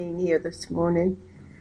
being here this morning.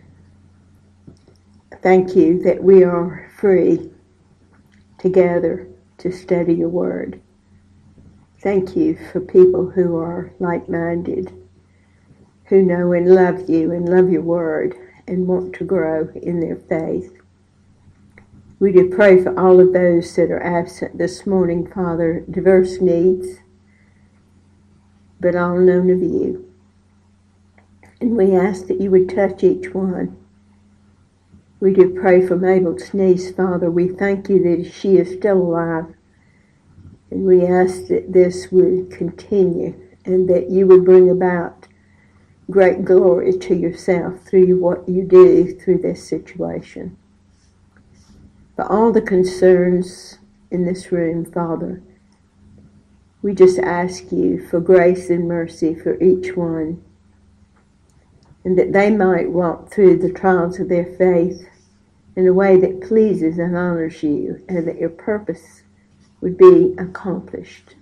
Thank you that we are free together to study your word. Thank you for people who are like-minded, who know and love you and love your word and want to grow in their faith. We do pray for all of those that are absent this morning, Father, diverse needs, but all known of you. And we ask that you would touch each one. We do pray for Mabel's niece, Father. We thank you that she is still alive. And we ask that this would continue and that you would bring about great glory to yourself through what you do through this situation. For all the concerns in this room, Father, we just ask you for grace and mercy for each one, and that they might walk through the trials of their faith in a way that pleases and honors you, and that your purpose would be accomplished.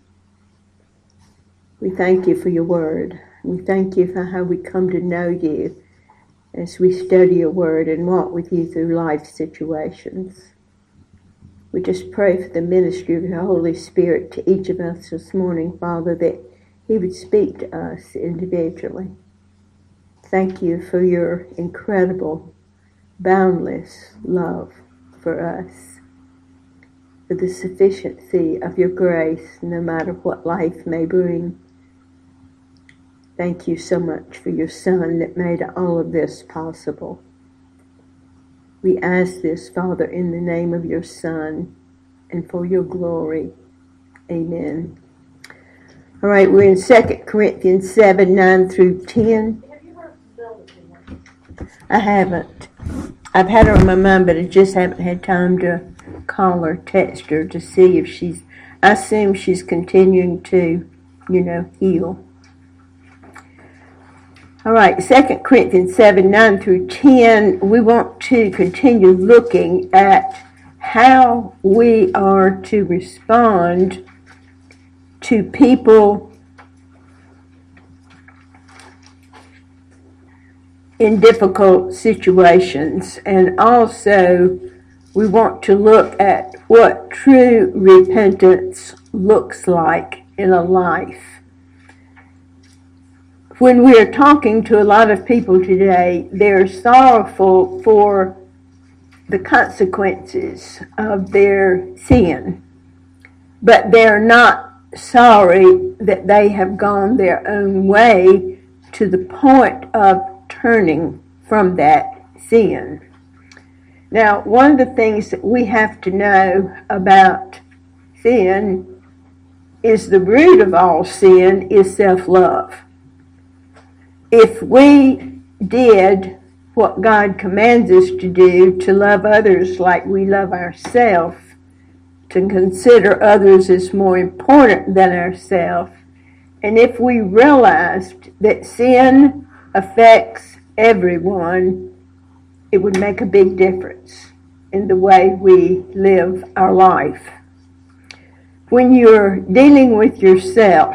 We thank you for your word. We thank you for how we come to know you as we study your word and walk with you through life situations. We just pray for the ministry of the Holy Spirit to each of us this morning, Father, that he would speak to us individually. Thank you for your incredible, boundless love for us, for the sufficiency of your grace, no matter what life may bring. Thank you so much for your Son that made all of this possible. We ask this, Father, in the name of your Son and for your glory. Amen. All right, we're in 2 Corinthians 7, 9 through 10. I haven't. I've had her on my mind, but I just haven't had time to call or text her to see if I assume she's continuing to, heal. All right, 2 Corinthians 7, 9 through 10, we want to continue looking at how we are to respond to people in difficult situations, and also we want to look at what true repentance looks like in a life. When we are talking to a lot of people today, they're sorrowful for the consequences of their sin, but they're not sorry that they have gone their own way to the point of turning from that sin. Now, one of the things that we have to know about sin is the root of all sin is self-love. If we did what God commands us to do, to love others like we love ourselves, to consider others as more important than ourselves, and if we realized that sin affects everyone, it would make a big difference in the way we live our life. When you're dealing with yourself,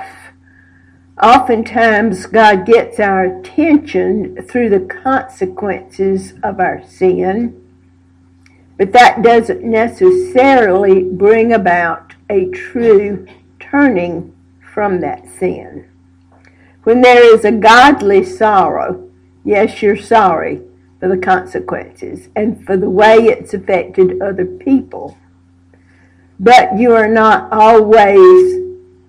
oftentimes God gets our attention through the consequences of our sin, but that doesn't necessarily bring about a true turning from that sin. When there is a godly sorrow, yes, you're sorry for the consequences and for the way it's affected other people, but you are not always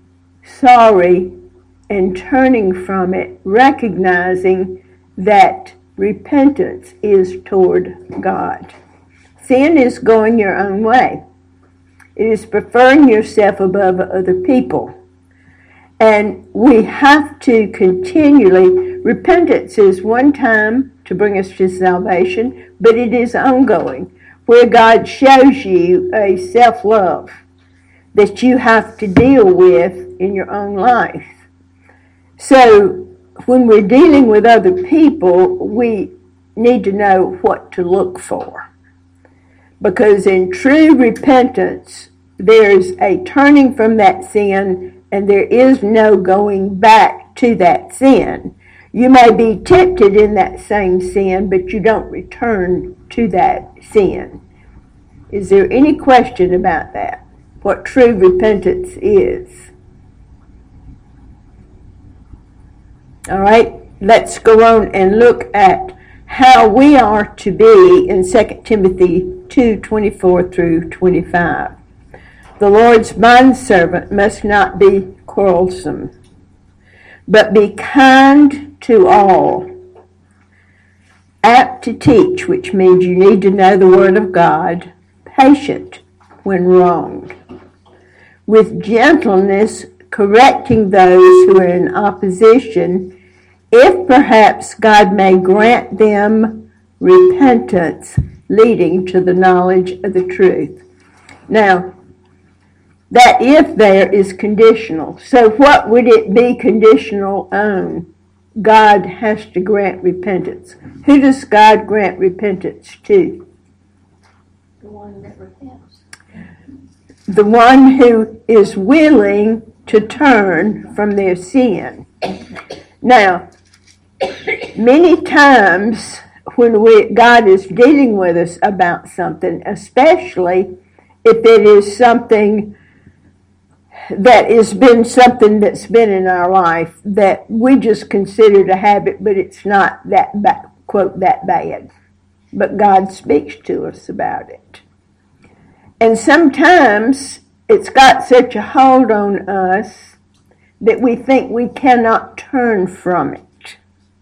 sorry and turning from it, recognizing that repentance is toward God. Sin is going your own way. It is preferring yourself above other people. And we have to continually, repentance is one time to bring us to salvation, but it is ongoing, where God shows you a self-love that you have to deal with in your own life. So when we're dealing with other people, we need to know what to look for. Because in true repentance, there's a turning from that sin, and there is no going back to that sin. You may be tempted in that same sin, but you don't return to that sin. Is there any question about that? What true repentance is? All right, let's go on and look at how we are to be in 2 Timothy 2:24 through 25. The Lord's bondservant must not be quarrelsome, but be kind to all, apt to teach, which means you need to know the Word of God, patient when wronged, with gentleness correcting those who are in opposition, if perhaps God may grant them repentance leading to the knowledge of the truth. Now, that if there is conditional. So what would it be conditional on? God has to grant repentance. Who does God grant repentance to? The one that repents. The one who is willing to turn from their sin. Now, many times when God is dealing with us about something, especially if it is something that has been something that's been in our life that we just consider a habit, but it's not that bad, quote, that bad. But God speaks to us about it. And sometimes it's got such a hold on us that we think we cannot turn from it.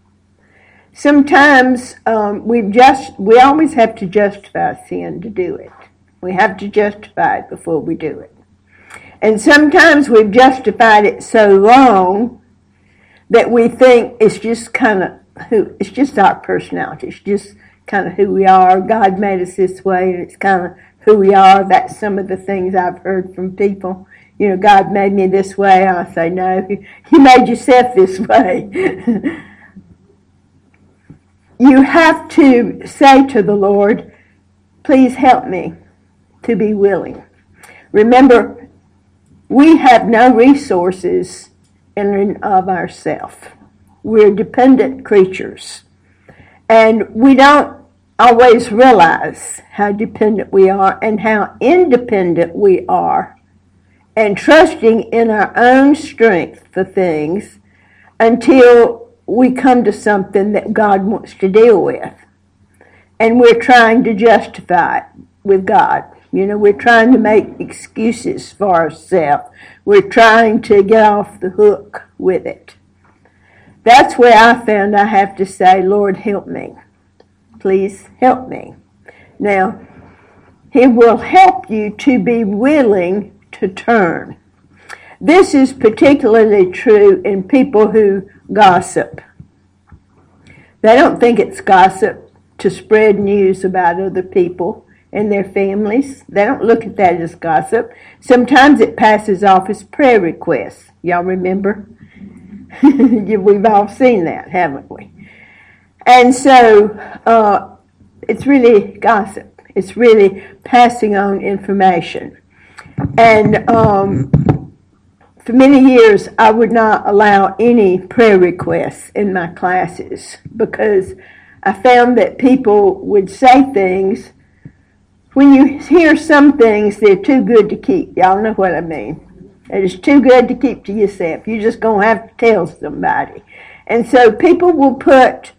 Sometimes we always have to justify sin to do it. We have to justify it before we do it. And sometimes we've justified it so long that we think it's just it's just our personality. It's just kind of who we are. God made us this way, and it's kind of who we are. That's some of the things I've heard from people. You know, God made me this way. I say, no, you made yourself this way. You have to say to the Lord, please help me to be willing. Remember, we have no resources in and of ourselves. We're dependent creatures. And we don't always realize how dependent we are and how independent we are, and trusting in our own strength for things until we come to something that God wants to deal with. And we're trying to justify it with God. You know, we're trying to make excuses for ourselves. We're trying to get off the hook with it. That's where I found I have to say, Lord, help me. Please help me. Now, He will help you to be willing to turn. This is particularly true in people who gossip. They don't think it's gossip to spread news about other people and their families. They don't look at that as gossip. Sometimes it passes off as prayer requests. Y'all remember? We've all seen that, haven't we? And so it's really gossip. It's really passing on information. And for many years, I would not allow any prayer requests in my classes because I found that people would say things. When you hear some things, they're too good to keep. Y'all know what I mean. It's too good to keep to yourself. You're just going to have to tell somebody. And so people will put,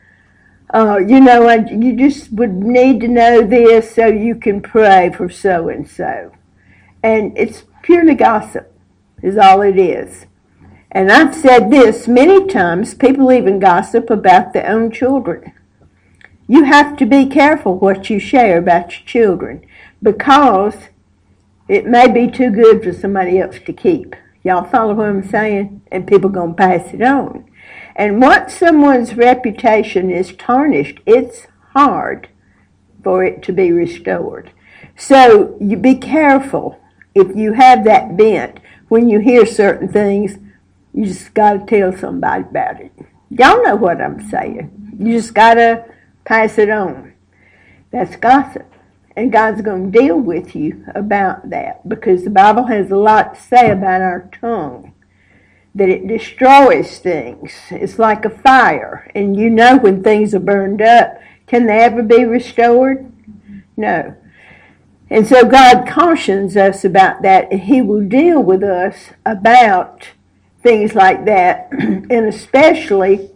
you just would need to know this so you can pray for so-and-so. And it's purely gossip is all it is. And I've said this many times. People even gossip about their own children. You have to be careful what you share about your children because it may be too good for somebody else to keep. Y'all follow what I'm saying? And people are going to pass it on. And once someone's reputation is tarnished, it's hard for it to be restored. So you be careful if you have that bent. When you hear certain things, you just got to tell somebody about it. Y'all know what I'm saying. You just got to pass it on. That's gossip. And God's going to deal with you about that because the Bible has a lot to say about our tongue. that it destroys things. It's like a fire, and you know when things are burned up, can they ever be restored? No. And so God cautions us about that, and He will deal with us about things like that, and especially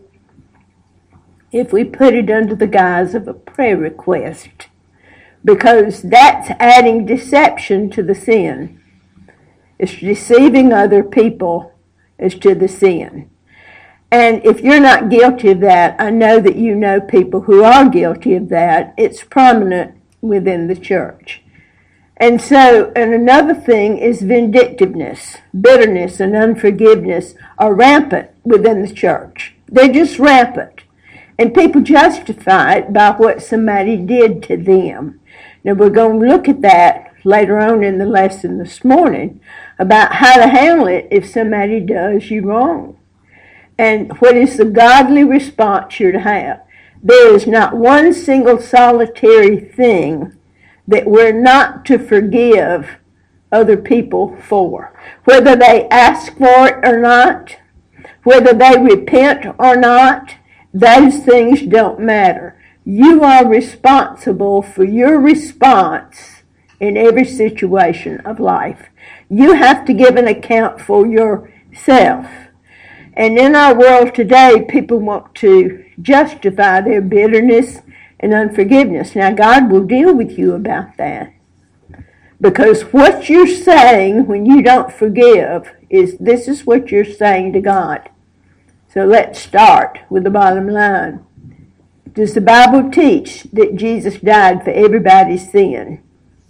if we put it under the guise of a prayer request, because that's adding deception to the sin. It's deceiving other people as to the sin. And if you're not guilty of that, I know that you know people who are guilty of that. It's prominent within the church. And another thing is vindictiveness, bitterness, and unforgiveness are rampant within the church. They're just rampant. And people justify it by what somebody did to them. Now, we're going to look at that later on in the lesson this morning about how to handle it if somebody does you wrong. And what is the godly response you're to have. There is not one single solitary thing that we're not to forgive other people for. Whether they ask for it or not, whether they repent or not, those things don't matter. You are responsible for your response in every situation of life. You have to give an account for yourself. And in our world today, people want to justify their bitterness and unforgiveness. Now, God will deal with you about that. Because what you're saying when you don't forgive this is what you're saying to God. So let's start with the bottom line. Does the Bible teach that Jesus died for everybody's sin?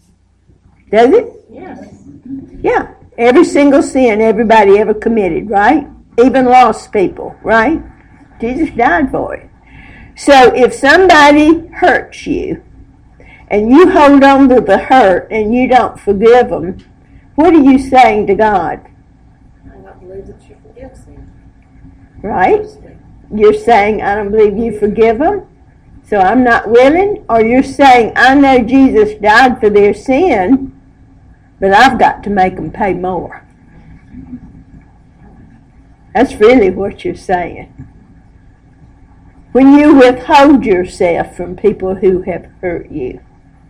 Does it? Yes. Yeah. Every single sin everybody ever committed, right? Even lost people, right? Jesus died for it. So if somebody hurts you, and you hold on to the hurt and you don't forgive them, what are you saying to God? I don't believe that you forgive sin. Right? You're saying, I don't believe you forgive them, so I'm not willing? Or you're saying, I know Jesus died for their sin, but I've got to make them pay more. That's really what you're saying. When you withhold yourself from people who have hurt you.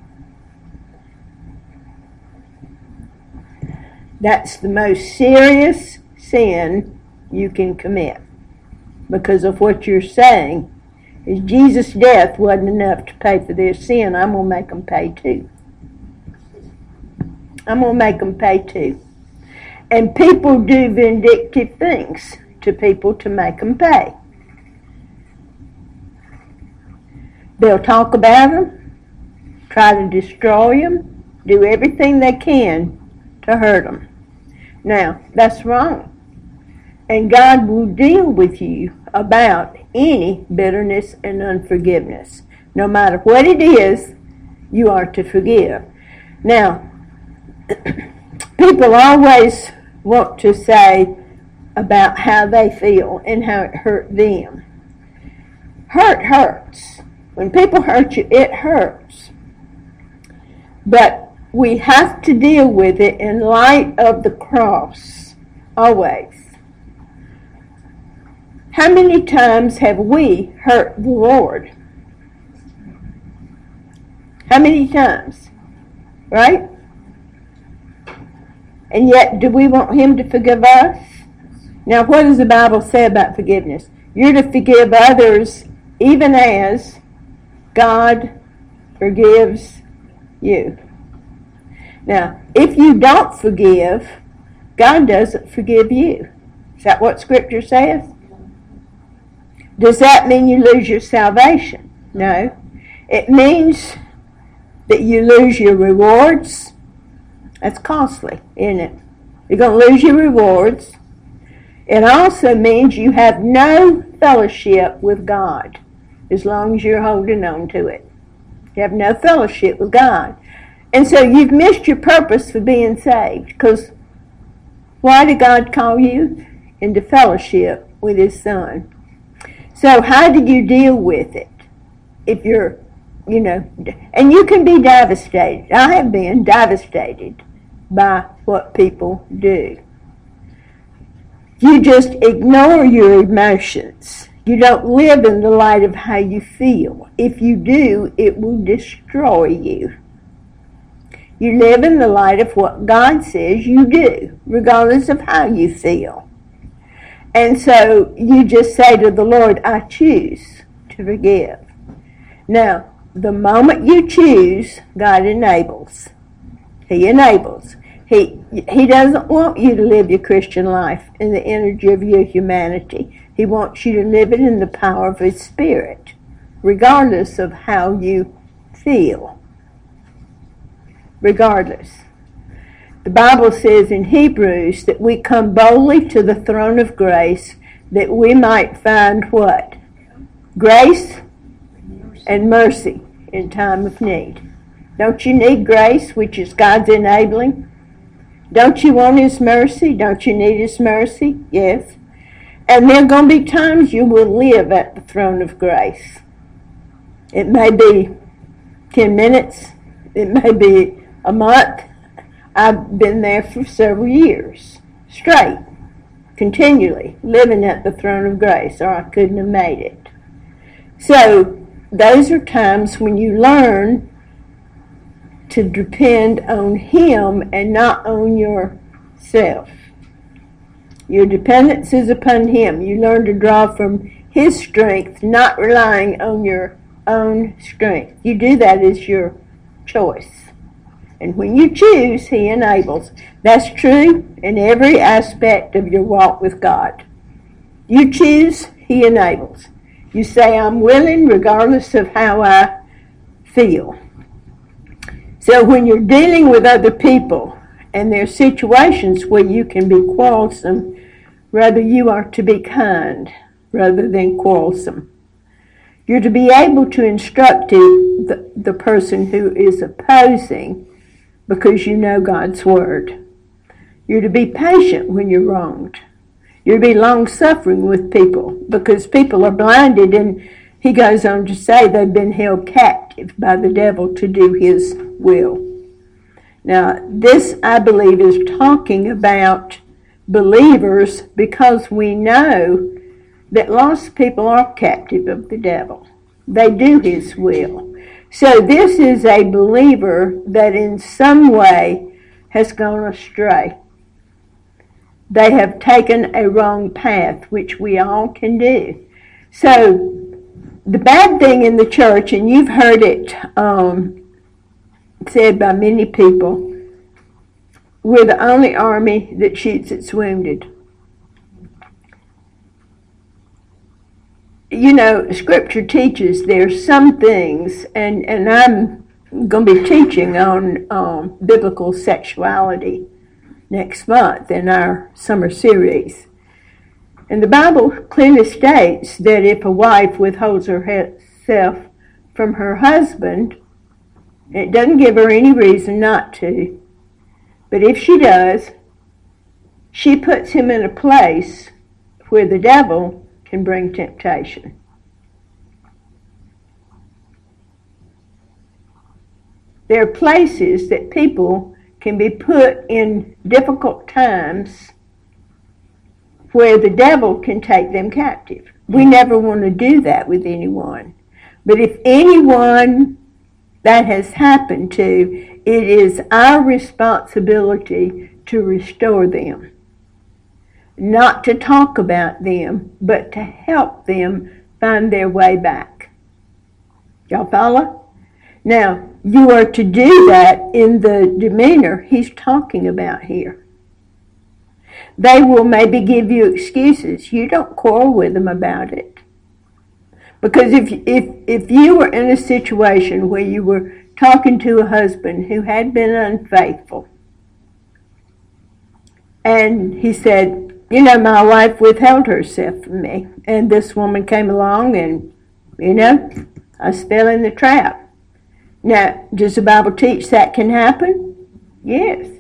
That's the most serious sin you can commit. Because of what you're saying is Jesus' death wasn't enough to pay for their sin. I'm going to make them pay too. I'm going to make them pay too. And people do vindictive things to people to make them pay. They'll talk about them, try to destroy them, do everything they can to hurt them. Now, that's wrong. And God will deal with you about any bitterness and unforgiveness. No matter what it is, you are to forgive. Now, people always want to say about how they feel and how it hurt them. Hurt hurts. When people hurt you, it hurts. But we have to deal with it in light of the cross, always. How many times have we hurt the Lord? How many times? Right? And yet, do we want Him to forgive us? Now, what does the Bible say about forgiveness? You're to forgive others even as God forgives you. Now, if you don't forgive, God doesn't forgive you. Is that what Scripture says? Does that mean you lose your salvation? No. It means that you lose your rewards. That's costly, isn't it? You're going to lose your rewards. It also means you have no fellowship with God as long as you're holding on to it. You have no fellowship with God. And so you've missed your purpose for being saved. Because why did God call you? Into fellowship with His Son. So how do you deal with it? If you're, and you can be devastated. I have been devastated by what people do. You just ignore your emotions. You don't live in the light of how you feel. If you do, it will destroy you. You live in the light of what God says you do, regardless of how you feel. And so you just say to the Lord, I choose to forgive. Now, the moment you choose, God enables. He enables. He doesn't want you to live your Christian life in the energy of your humanity. He wants you to live it in the power of His Spirit, regardless of how you feel. Regardless. The Bible says in Hebrews that we come boldly to the throne of grace that we might find what? Grace and mercy in time of need. Don't you need grace, which is God's enabling? Don't you want His mercy? Don't you need His mercy? Yes. And there are going to be times you will live at the throne of grace. It may be 10 minutes. It may be a month. I've been there for several years, straight, continually, living at the throne of grace, or I couldn't have made it. So, those are times when you learn to depend on Him and not on yourself. Your dependence is upon Him. You learn to draw from His strength, not relying on your own strength. You do that as your choice. And when you choose, He enables. That's true in every aspect of your walk with God. You choose, He enables. You say, I'm willing regardless of how I feel. So when you're dealing with other people, and there are situations where you can be quarrelsome, rather you are to be kind rather than quarrelsome. You're to be able to instruct the person who is opposing because you know God's Word. You're to be patient when you're wronged. You're to be long-suffering with people because people are blinded, and he goes on to say they've been held captive by the devil to do his will. Now, this, I believe, is talking about believers because we know that lost people are captive of the devil. They do his will. So this is a believer that in some way has gone astray. They have taken a wrong path, which we all can do. So the bad thing in the church, and you've heard it said by many people, we're the only army that shoots its wounded. You know, Scripture teaches there's some things, and I'm going to be teaching on biblical sexuality next month in our summer series. And the Bible clearly states that if a wife withholds herself from her husband, it doesn't give her any reason not to. But if she does, she puts him in a place where the devil can bring temptation. There are places that people can be put in difficult times where the devil can take them captive. We never want to do that with anyone. But if anyone that has happened to, it is our responsibility to restore them. Not to talk about them, but to help them find their way back. Y'all follow? Now, you are to do that in the demeanor he's talking about here. They will maybe give you excuses. You don't quarrel with them about it. Because if you were in a situation where you were talking to a husband who had been unfaithful, and he said, you know, my wife withheld herself from me, and this woman came along and, you know, I fell in the trap. Now, does the Bible teach that can happen? Yes.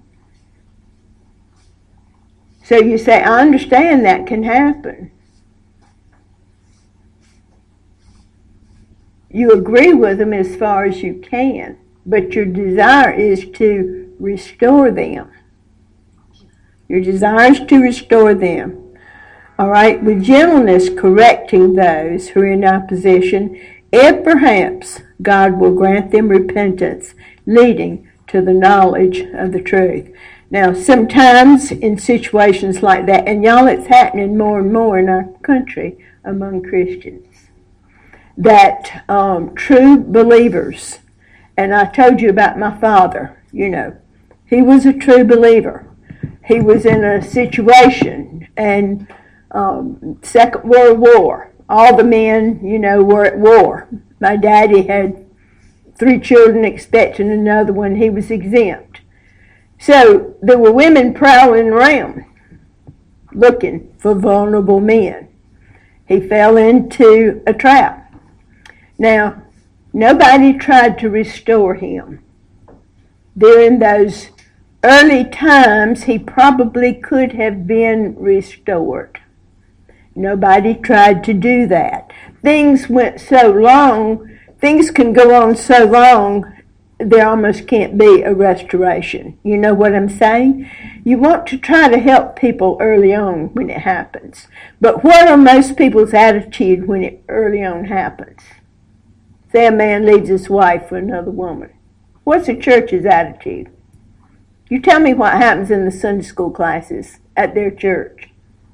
So you say, I understand that can happen. You agree with them as far as you can, but your desire is to restore them. Your desire is to restore them. All right, with gentleness correcting those who are in opposition, if perhaps God will grant them repentance, leading to the knowledge of the truth. Now, sometimes in situations like that, and y'all, it's happening more and more in our country among Christians, that true believers, and I told you about my father, he was a true believer. He was in a situation, and Second World War, all the men, were at war. My daddy had 3 children, expecting another one. He was exempt. So there were women prowling around looking for vulnerable men. He fell into a trap. Now, nobody tried to restore him. During those early times, he probably could have been restored. Nobody tried to do that. Things went so long, things can go on so long, there almost can't be a restoration. You know what I'm saying? You want to try to help people early on when it happens. But what are most people's attitude when it early on happens? Say a man leaves his wife for another woman. What's the church's attitude? You tell me what happens in the Sunday school classes at their church.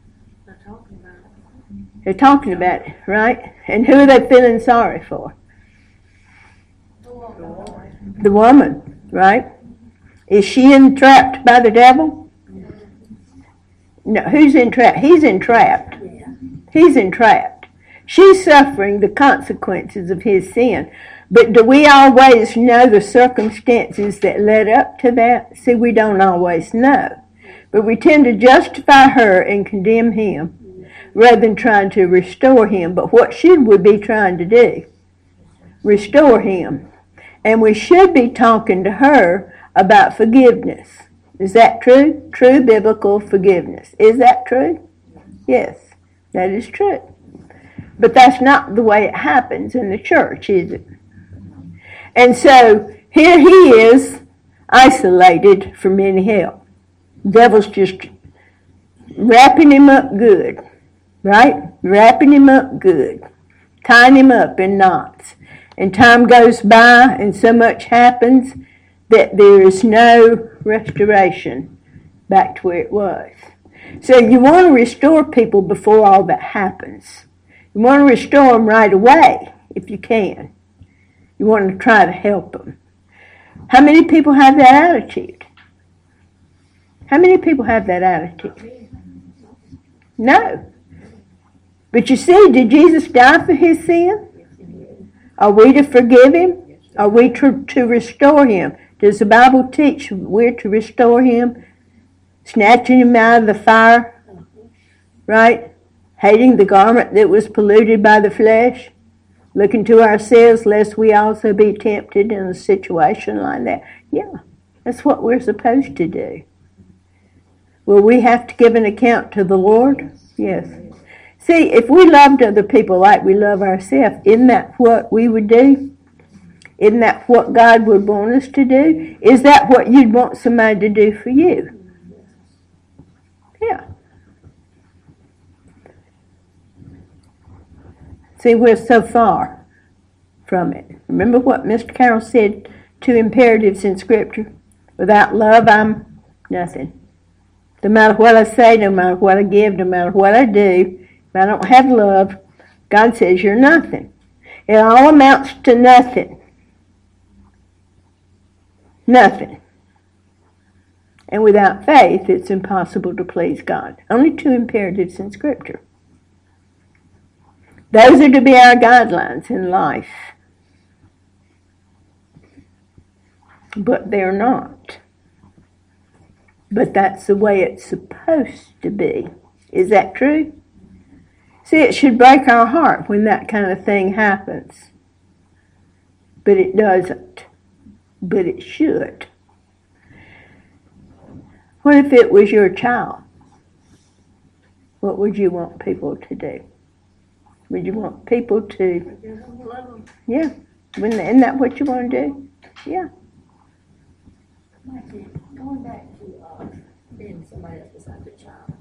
They're talking about it, right? And who are they feeling sorry for? The woman, right? Is she entrapped by the devil? No, who's entrapped? He's entrapped. He's entrapped. She's suffering the consequences of his sin. But do we always know the circumstances that led up to that? See, we don't always know. But we tend to justify her and condemn him rather than trying to restore him. But what should we be trying to do? Restore him. And we should be talking to her about forgiveness. Is that true? True biblical forgiveness. Is that true? Yes, that is true. But that's not the way it happens in the church, is it? And so here he is, isolated from any help. The devil's just wrapping him up good, right? Wrapping him up good, tying him up in knots. And time goes by and so much happens that there is no restoration back to where it was. So you want to restore people before all that happens. You want to restore them right away if you can. You want to try to help them. How many people have that attitude? How many people have that attitude? No. But you see, did Jesus die for his sin? Are we to forgive him? Are we to restore him? Does the Bible teach we're to restore him? Snatching him out of the fire, right? Hating the garment that was polluted by the flesh? Looking to ourselves lest we also be tempted in a situation like that. Yeah, that's what we're supposed to do. Will we have to give an account to the Lord? Yes. See, if we loved other people like we love ourselves, isn't that what we would do? Isn't that what God would want us to do? Is that what you'd want somebody to do for you? Yeah. See, we're so far from it. Remember what Mr. Carroll said, 2 imperatives in Scripture? Without love, I'm nothing. No matter what I say, no matter what I give, no matter what I do, if I don't have love, God says you're nothing. It all amounts to nothing. Nothing. And without faith, it's impossible to please God. Only 2 imperatives in Scripture. Those are to be our guidelines in life. But they're not. But that's the way it's supposed to be. Is that true? See, it should break our heart when that kind of thing happens. But it doesn't. But it should. What if it was your child? What would you want people to do? Would you want people to... Yeah. Isn't that what you want to do? Yeah. Going back to being somebody else's inside the child.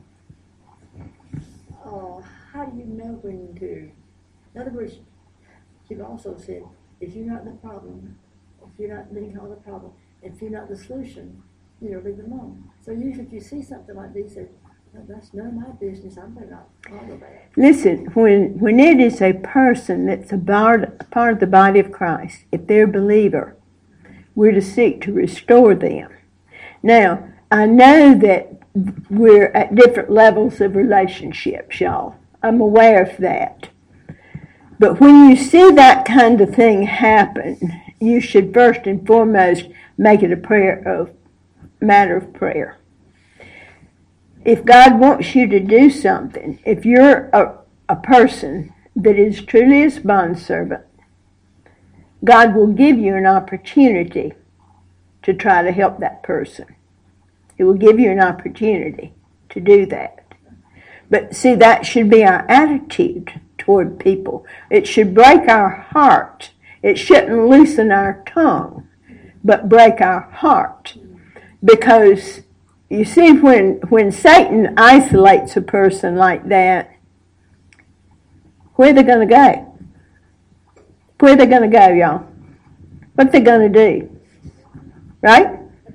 How do you know when to? In other words, you've also said, if you're not the problem, if you're not being called the problem, if you're not the solution, leave them alone. So usually if you see something like this, you say, no, that's none of my business, I'm better not follow that. Listen, when it is a person that's a part of the body of Christ, if they're a believer, we're to seek to restore them. Now, I know that we're at different levels of relationships, y'all. I'm aware of that. But when you see that kind of thing happen, you should first and foremost make it a matter of prayer. If God wants you to do something, if you're a person that is truly his bondservant, God will give you an opportunity to try to help that person. He will give you an opportunity to do that. But see, that should be our attitude toward people. It should break our heart. It shouldn't loosen our tongue, but break our heart. Because, you see, when Satan isolates a person like that, where are they going to go? Where are they going to go, y'all? What are they going to do? Right?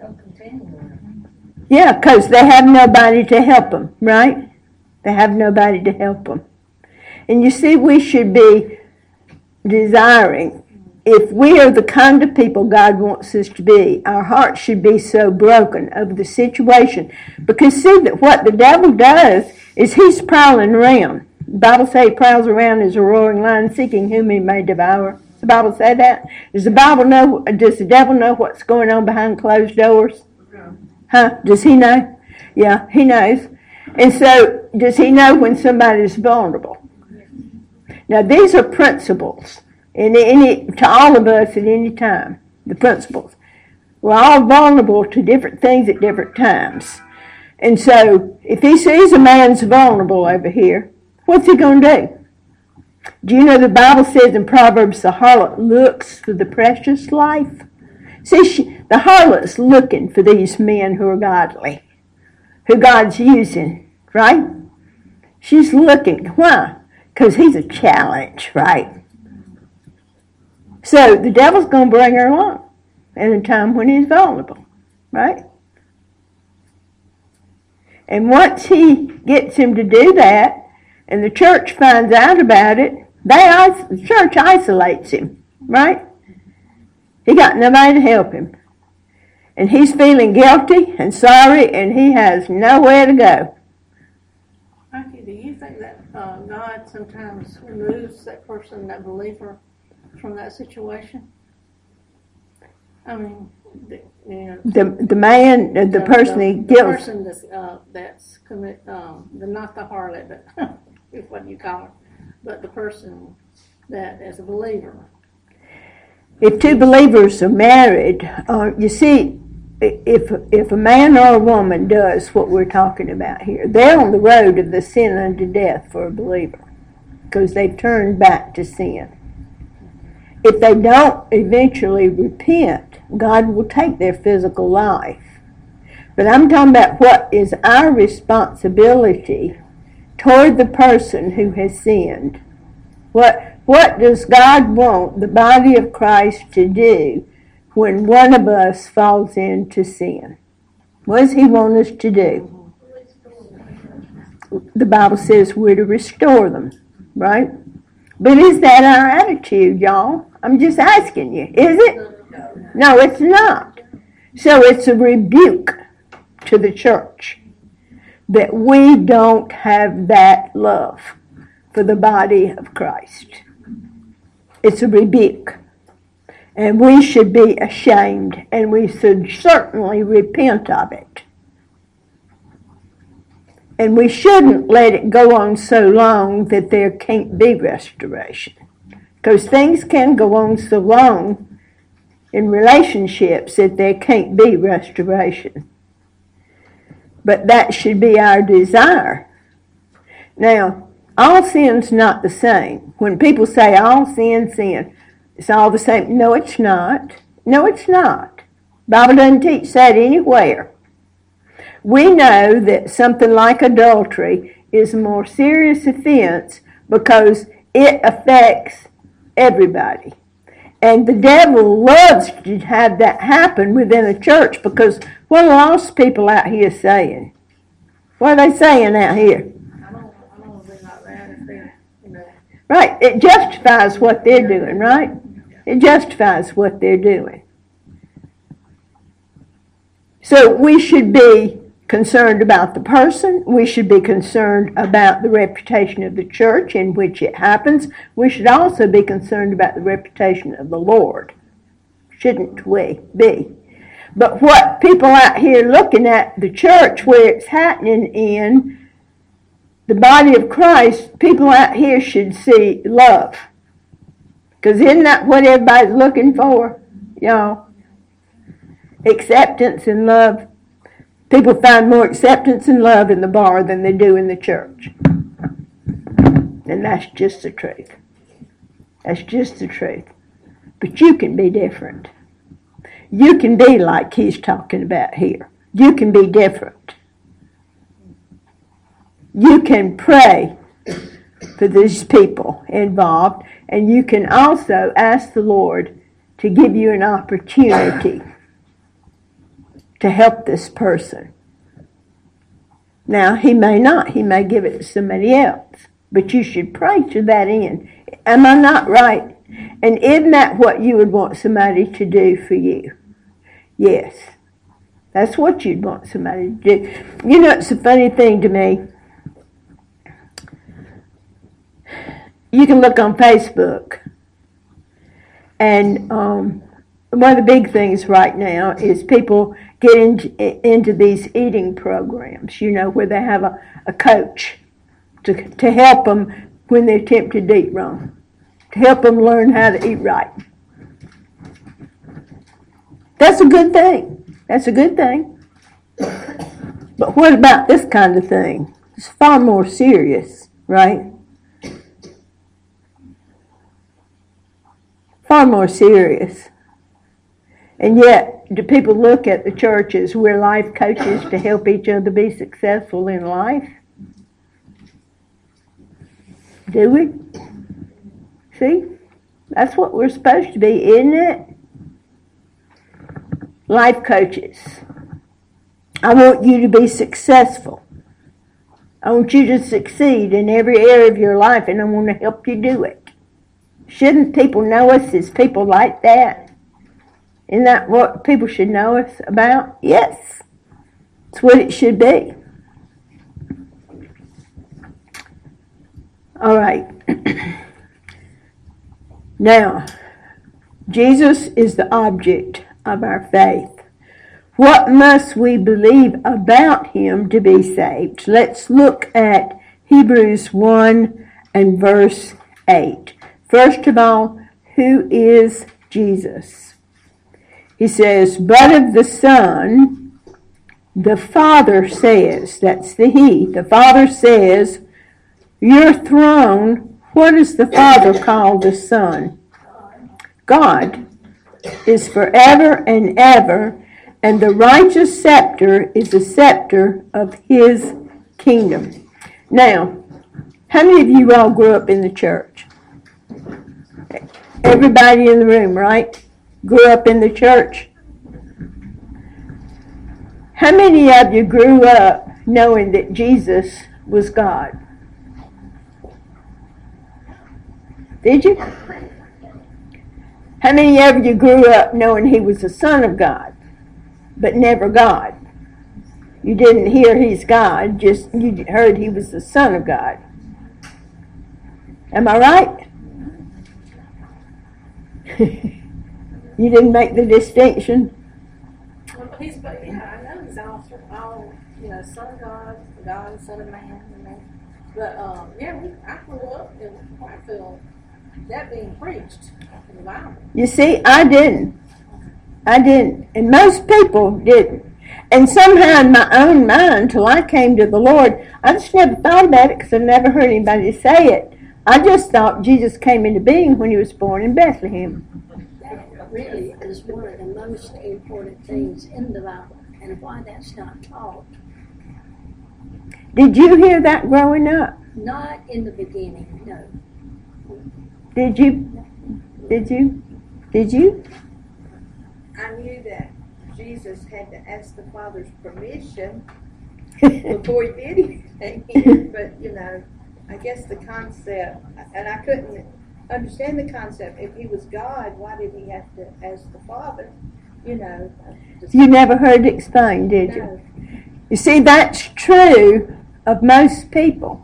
Yeah, because they have nobody to help them, right? They have nobody to help them. And you see, we should be desiring, if we are the kind of people God wants us to be, our hearts should be so broken over the situation. Because see, that what the devil does is he's prowling around. The Bible says he prowls around as a roaring lion, seeking whom he may devour. Does the Bible say that? Does the devil know what's going on behind closed doors? Huh? Does he know? Yeah, he knows. And so, does he know when somebody is vulnerable? Now, these are principles to all of us at any time. The principles. We're all vulnerable to different things at different times. And so, if he sees a man's vulnerable over here, what's he going to do? Do you know the Bible says in Proverbs, the harlot looks for the precious life? See, the harlot's looking for these men who are godly, who God's using, right? She's looking. Why? Because he's a challenge, right? So the devil's going to bring her along at a time when he's vulnerable, right? And once he gets him to do that, and the church finds out about it, the church isolates him, right? He got nobody to help him. And he's feeling guilty and sorry, and he has nowhere to go. Mikey, do you think that God sometimes removes that person, that believer, from that situation? I mean, the person he guilts. The person that's commit, not the harlot, but what do you call her? But the person that is a believer. If two believers are married, you see, if a man or a woman does what we're talking about here, they're on the road of the sin unto death for a believer because they've turned back to sin. If they don't eventually repent, God will take their physical life. But I'm talking about what is our responsibility toward the person who has sinned. What does God want the body of Christ to do when one of us falls into sin? What does he want us to do? The Bible says we're to restore them, right? But is that our attitude, y'all? I'm just asking you. Is it? No, it's not. So it's a rebuke to the church that we don't have that love for the body of Christ. It's a rebuke. And we should be ashamed, and we should certainly repent of it. And we shouldn't let it go on so long that there can't be restoration. Because things can go on so long in relationships that there can't be restoration. But that should be our desire. Now, all sin's not the same. When people say all sin, it's all the same. No, it's not. No, it's not. The Bible doesn't teach that anywhere. We know that something like adultery is a more serious offense because it affects everybody. And the devil loves to have that happen within a church because what are lost people out here saying? What are they saying out here? I don't want to be like that if they're, Right. It justifies what they're doing, right? It justifies what they're doing. So we should be concerned about the person. We should be concerned about the reputation of the church in which it happens. We should also be concerned about the reputation of the Lord. Shouldn't we be? But what people out here looking at the church where it's happening in the body of Christ, people out here should see love. Because isn't that what everybody's looking for? Y'all? Acceptance and love. People find more acceptance and love in the bar than they do in the church. And that's just the truth. That's just the truth. But you can be different. You can be like he's talking about here. You can be different. You can pray for these people involved, and you can also ask the Lord to give you an opportunity to help this person. Now, he may not. He may give it to somebody else. But you should pray to that end. Am I not right? And isn't that what you would want somebody to do for you? Yes. That's what you'd want somebody to do. You know, it's a funny thing to me. You can look on Facebook. And one of the big things right now is people get into these eating programs, you know, where they have a coach to help them when they're tempted to eat wrong, to help them learn how to eat right. That's a good thing. That's a good thing. But what about this kind of thing? It's far more serious, right? Far more serious. And yet, do people look at the church as we're life coaches to help each other be successful in life? Do we? See? That's what we're supposed to be, isn't it? Life coaches. I want you to be successful. I want you to succeed in every area of your life, and I want to help you do it. Shouldn't people know us as people like that? Isn't that what people should know us about? Yes. It's what it should be. All right. Now, Jesus is the object of our faith. What must we believe about him to be saved? Let's look at Hebrews 1 and verse 8. First of all, who is Jesus? He says, but of the Son, the Father says, that's the He, the Father says, your throne, what does the Father call the Son? God is forever and ever, and the righteous scepter is the scepter of his kingdom. Now, how many of you all grew up in the church? Everybody in the room, right? Grew up in the church. How many of you grew up knowing that Jesus was God? Did you? How many of you grew up knowing he was the Son of God, but never God? You didn't hear he's God, just you heard he was the Son of God. Am I right? You didn't make the distinction? Well, I know he's all, Son of God, Son of Man, But, I grew up in Whitefield, that being preached in the Bible. You see, I didn't. And most people didn't. And somehow in my own mind, till I came to the Lord, I just never thought about it because I never heard anybody say it. I just thought Jesus came into being when he was born in Bethlehem. That really is one of the most important things in the Bible. And why that's not taught Did you hear that growing up? Not in the beginning, no. Did you? Did you? Did you? I knew that Jesus had to ask the Father's permission before he did anything, but I guess the concept, and I couldn't understand the concept. If he was God, why did he have to ask the Father? You never heard it explained, did you? No. You see, that's true of most people.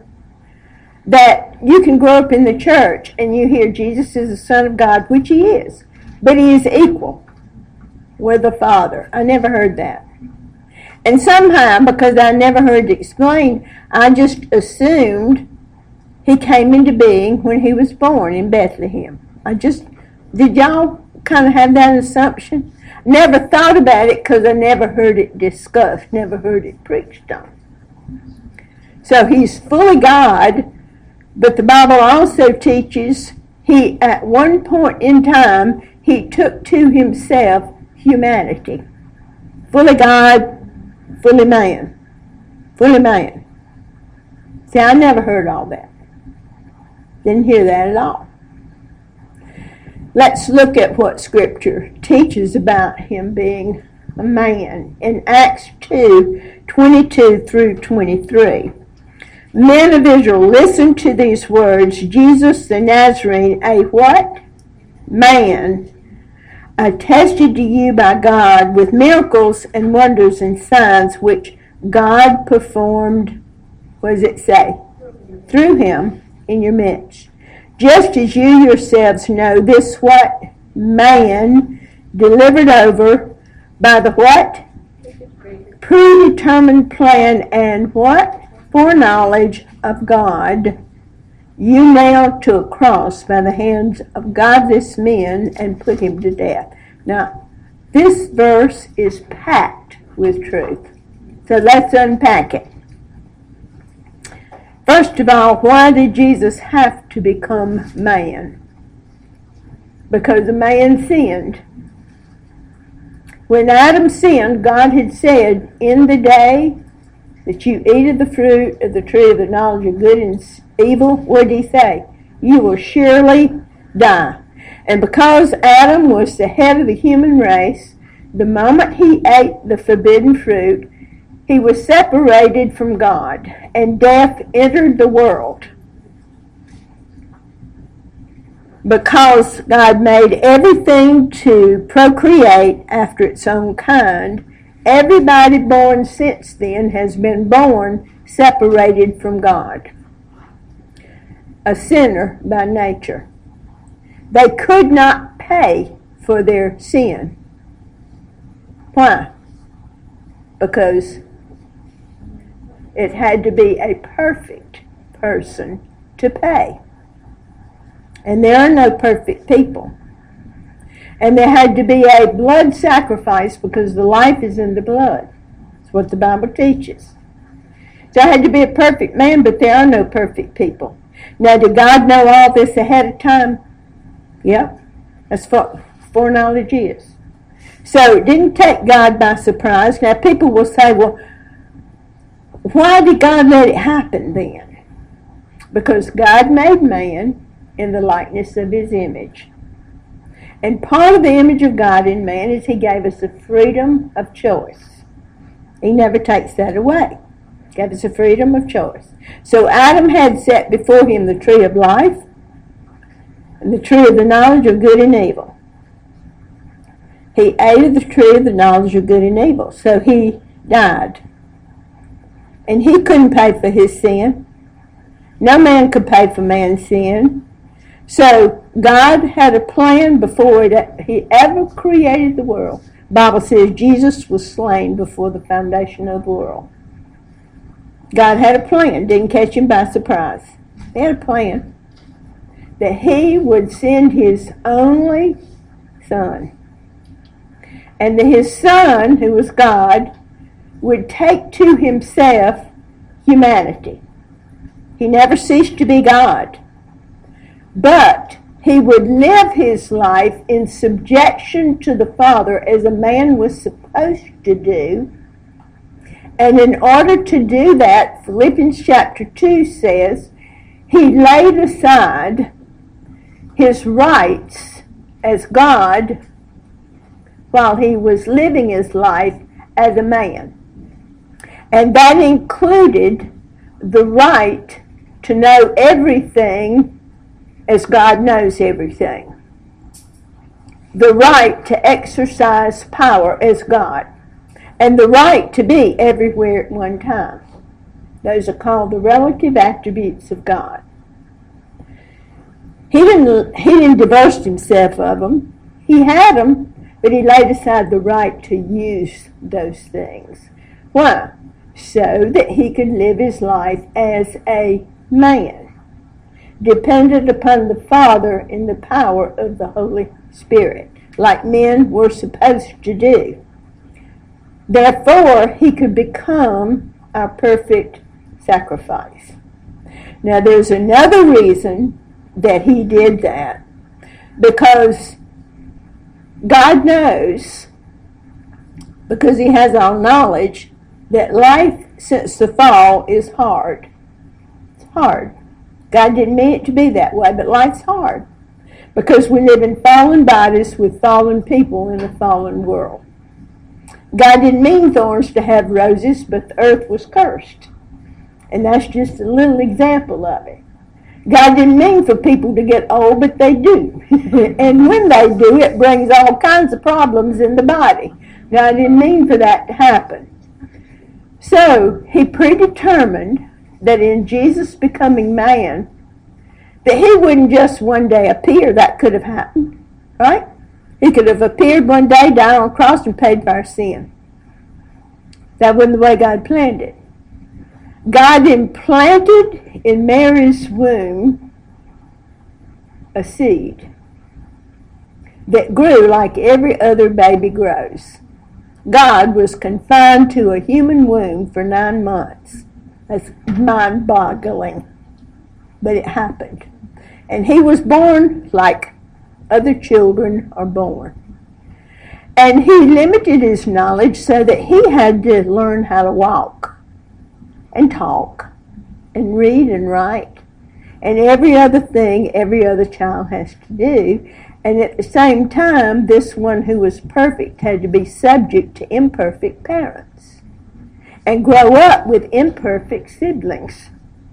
That you can grow up in the church and you hear Jesus is the Son of God, which he is, but he is equal with the Father. I never heard that. And somehow, because I never heard it explained, I just assumed he came into being when he was born in Bethlehem. Did y'all kind of have that assumption? Never thought about it because I never heard it discussed, never heard it preached on. So he's fully God, but the Bible also teaches he, at one point in time, he took to himself humanity. Fully God, fully man. Fully man. See, I never heard all that. Didn't hear that at all. Let's look at what Scripture teaches about him being a man. In Acts 2:22 through 23. Men of Israel, listen to these words. Jesus the Nazarene, a what? Man, attested to you by God with miracles and wonders and signs which God performed, what does it say? Through him in your midst. Just as you yourselves know, this what? Man delivered over by the what? Predetermined plan and what? Foreknowledge of God, you nailed to a cross by the hands of godless men and put him to death. Now, this verse is packed with truth. So let's unpack it. First of all, why did Jesus have to become man? Because a man sinned. When Adam sinned, God had said, in the day that you eat of the fruit of the tree of the knowledge of good and evil, what did he say? You will surely die. And because Adam was the head of the human race, the moment he ate the forbidden fruit, he was separated from God, and death entered the world. Because God made everything to procreate after its own kind, everybody born since then has been born separated from God. A sinner by nature. They could not pay for their sin. Why? Because it had to be a perfect person to pay. And there are no perfect people. And there had to be a blood sacrifice because the life is in the blood. That's what the Bible teaches. So I had to be a perfect man, but there are no perfect people. Now, did God know all this ahead of time? Yep. That's what foreknowledge is. So it didn't take God by surprise. Now, people will say, well, why did God let it happen then? Because God made man in the likeness of his image. And part of the image of God in man is he gave us the freedom of choice. He never takes that away. He gave us the freedom of choice. So Adam had set before him the tree of life and the tree of the knowledge of good and evil. He ate of the tree of the knowledge of good and evil. So he died. And he couldn't pay for his sin. No man could pay for man's sin. So God had a plan before he ever created the world. The Bible says Jesus was slain before the foundation of the world. God had a plan, didn't catch him by surprise. He had a plan that he would send his only son. And that his son, who was God, would take to himself humanity. He never ceased to be God. But he would live his life in subjection to the Father as a man was supposed to do, And in order to do that, Philippians chapter 2 says, he laid aside his rights as God while he was living his life as a man. And that included the right to know everything as God knows everything. The right to exercise power as God. And the right to be everywhere at one time. Those are called the relative attributes of God. He didn't divest himself of them. He had them, but he laid aside the right to use those things. Why? So that he could live his life as a man, dependent upon the Father in the power of the Holy Spirit, like men were supposed to do. Therefore, he could become our perfect sacrifice. Now, there's another reason that he did that, because God knows, because he has all knowledge, that life since the fall is hard. It's hard. God didn't mean it to be that way, but life's hard, because we live in fallen bodies with fallen people in a fallen world. God didn't mean thorns to have roses, but the earth was cursed. And that's just a little example of it. God didn't mean for people to get old, but they do. And when they do, it brings all kinds of problems in the body. God didn't mean for that to happen. So, he predetermined that in Jesus becoming man, that he wouldn't just one day appear. That could have happened, right? He could have appeared one day, died on a cross, and paid for our sin. That wasn't the way God planned it. God implanted in Mary's womb a seed that grew like every other baby grows. God was confined to a human womb for 9 months. That's mind-boggling, but it happened. And he was born like other children are born. And he limited his knowledge so that he had to learn how to walk and talk and read and write and every other thing every other child has to do. And at the same time, this one who was perfect had to be subject to imperfect parents and grow up with imperfect siblings.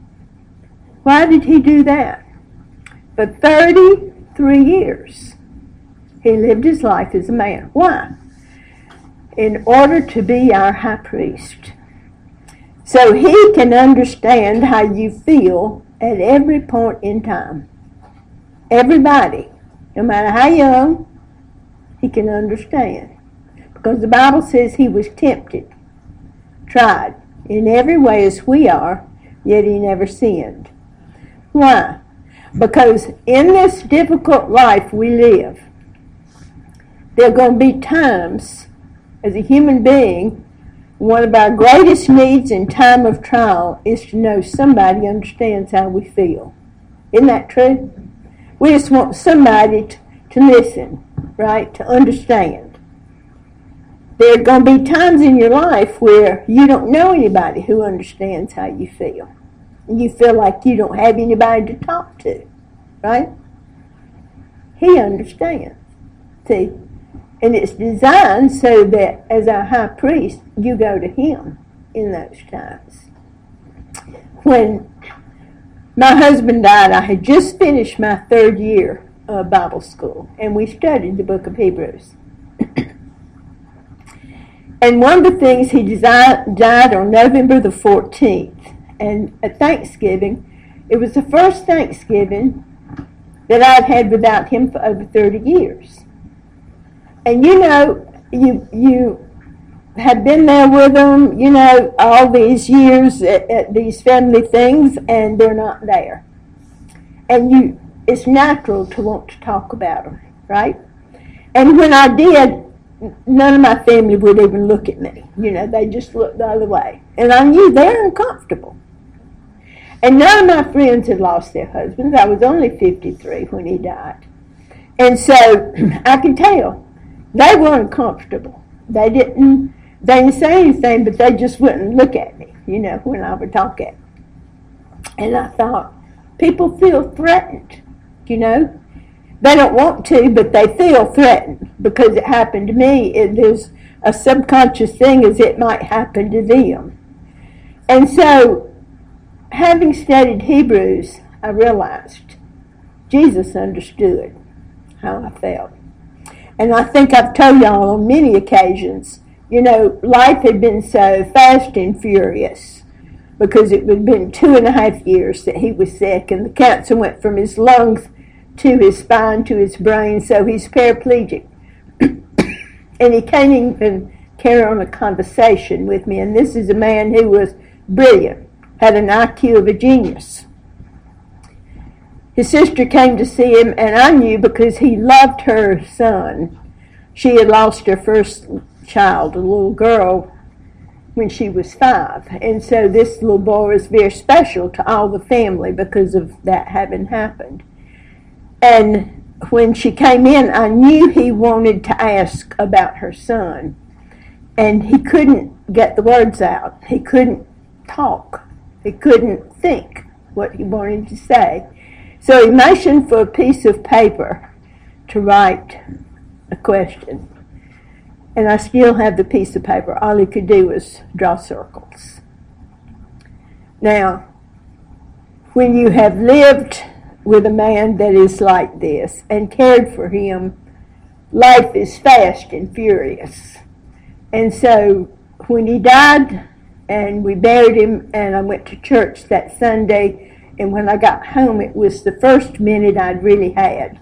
Why did he do that? For 33 years, he lived his life as a man. Why? In order to be our high priest. So he can understand how you feel at every point in time. Everybody, no matter how young, he can understand. Because the Bible says he was tempted, tried in every way as we are, yet he never sinned. Why? Because in this difficult life we live, there are going to be times, as a human being, one of our greatest needs in time of trial is to know somebody understands how we feel. Isn't that true? We just want somebody to listen, right? To understand. There are going to be times in your life where you don't know anybody who understands how you feel. And you feel like you don't have anybody to talk to, right? He understands. See? And it's designed so that as our high priest, you go to him in those times. When my husband died, I had just finished my 3rd year of Bible school, and we studied the book of Hebrews. And one of the things he died on November the 14th, and at Thanksgiving, it was the first Thanksgiving that I'd had without him for over 30 years. And you know, you have been there with them, you know, all these years at these family things, and they're not there. And it's natural to want to talk about them, right? And when I did, none of my family would even look at me. You know, they just looked the other way. And I knew they're uncomfortable. And none of my friends had lost their husbands. I was only 53 when he died. And so I can tell they were uncomfortable. They didn't They didn't say anything, but they just wouldn't look at me, when I would talk at them. And I thought, people feel threatened, They don't want to, but they feel threatened because it happened to me. There's a subconscious thing as it might happen to them. And so, having studied Hebrews, I realized Jesus understood how I felt. And I think I've told y'all on many occasions, life had been so fast and furious because it had been 2.5 years that he was sick, and the cancer went from his lungs to his spine to his brain, so he's paraplegic. And he can't even carry on a conversation with me. And this is a man who was brilliant, had an IQ of a genius. His sister came to see him, and I knew because he loved her son. She had lost her first child, a little girl, when she was 5. And so this little boy was very special to all the family because of that having happened. And when she came in, I knew he wanted to ask about her son. And he couldn't get the words out. He couldn't talk. He couldn't think what he wanted to say. So he motioned for a piece of paper to write a question. And I still have the piece of paper. All he could do was draw circles. Now, when you have lived with a man that is like this and cared for him, life is fast and furious. And so when he died and we buried him, and I went to church that Sunday, and when I got home, it was the first minute I'd really had,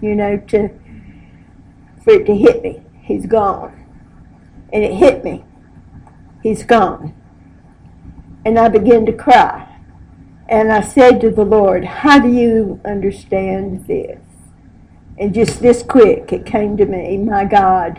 for it to hit me. He's gone. And it hit me. He's gone. And I began to cry. And I said to the Lord, how do you understand this? And just this quick, it came to me, my God,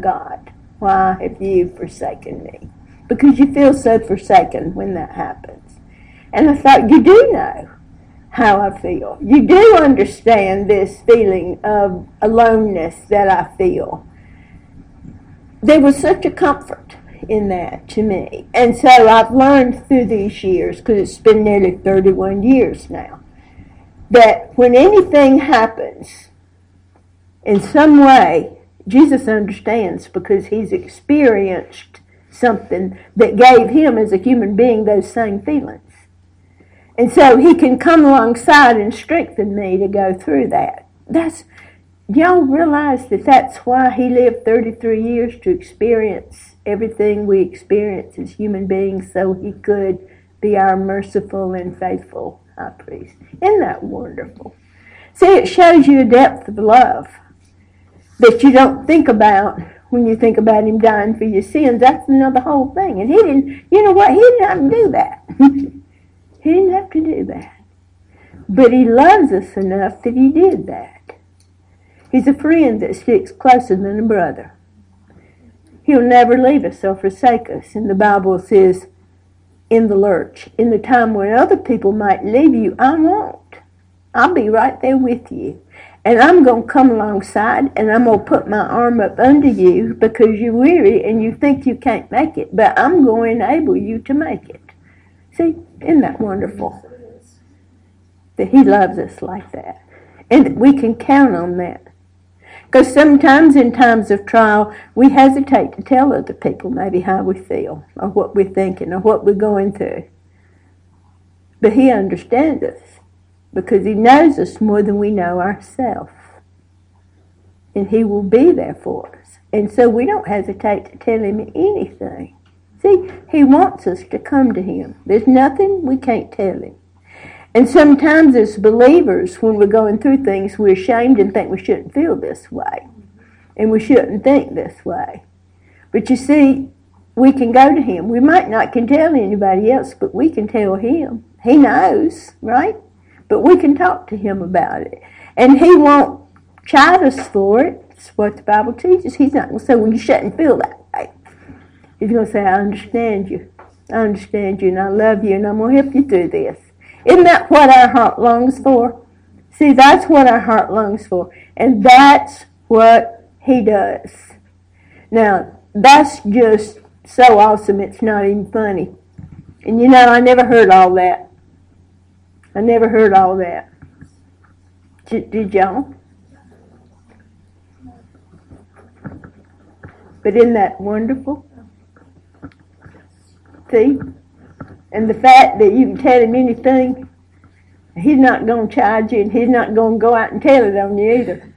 why have you forsaken me? Because you feel so forsaken when that happens. And I thought, you do know how I feel. You do understand this feeling of aloneness that I feel. There was such a comfort in that to me. And so I've learned through these years, because it's been nearly 31 years now, that when anything happens in some way, Jesus understands because he's experienced something that gave him as a human being those same feelings. And so he can come alongside and strengthen me to go through that. Y'all realize that that's why he lived 33 years, to experience everything we experience as human beings, so he could be our merciful and faithful high priest. Isn't that wonderful? See, it shows you a depth of love that you don't think about when you think about him dying for your sins. That's another whole thing. And he didn't, you know what, he didn't have to do that. He didn't have to do that. But he loves us enough that he did that. He's a friend that sticks closer than a brother. He'll never leave us or forsake us. And the Bible says, in the lurch, in the time when other people might leave you, I won't. I'll be right there with you. And I'm going to come alongside, and I'm going to put my arm up under you because you're weary and you think you can't make it. But I'm going to enable you to make it. See, isn't that wonderful? That he loves us like that. And that we can count on that. Because sometimes in times of trial, we hesitate to tell other people maybe how we feel, or what we're thinking, or what we're going through. But he understands us, because he knows us more than we know ourselves. And he will be there for us. And so we don't hesitate to tell him anything. See, he wants us to come to him. There's nothing we can't tell him. And sometimes as believers, when we're going through things, we're ashamed and think we shouldn't feel this way. And we shouldn't think this way. But you see, we can go to him. We might not can tell anybody else, but we can tell him. He knows, right? But we can talk to him about it. And he won't chide us for it. It's what the Bible teaches. He's not going to say, well, you shouldn't feel that way. He's going to say, I understand you. I understand you, and I love you, and I'm going to help you through this. Isn't that what our heart longs for? See, that's what our heart longs for. And that's what he does. Now, that's just so awesome it's not even funny. And you know, I never heard all that. I never heard all that. Did y'all? But isn't that wonderful? See? And the fact that you can tell him anything, he's not going to charge you, and he's not going to go out and tell it on you either.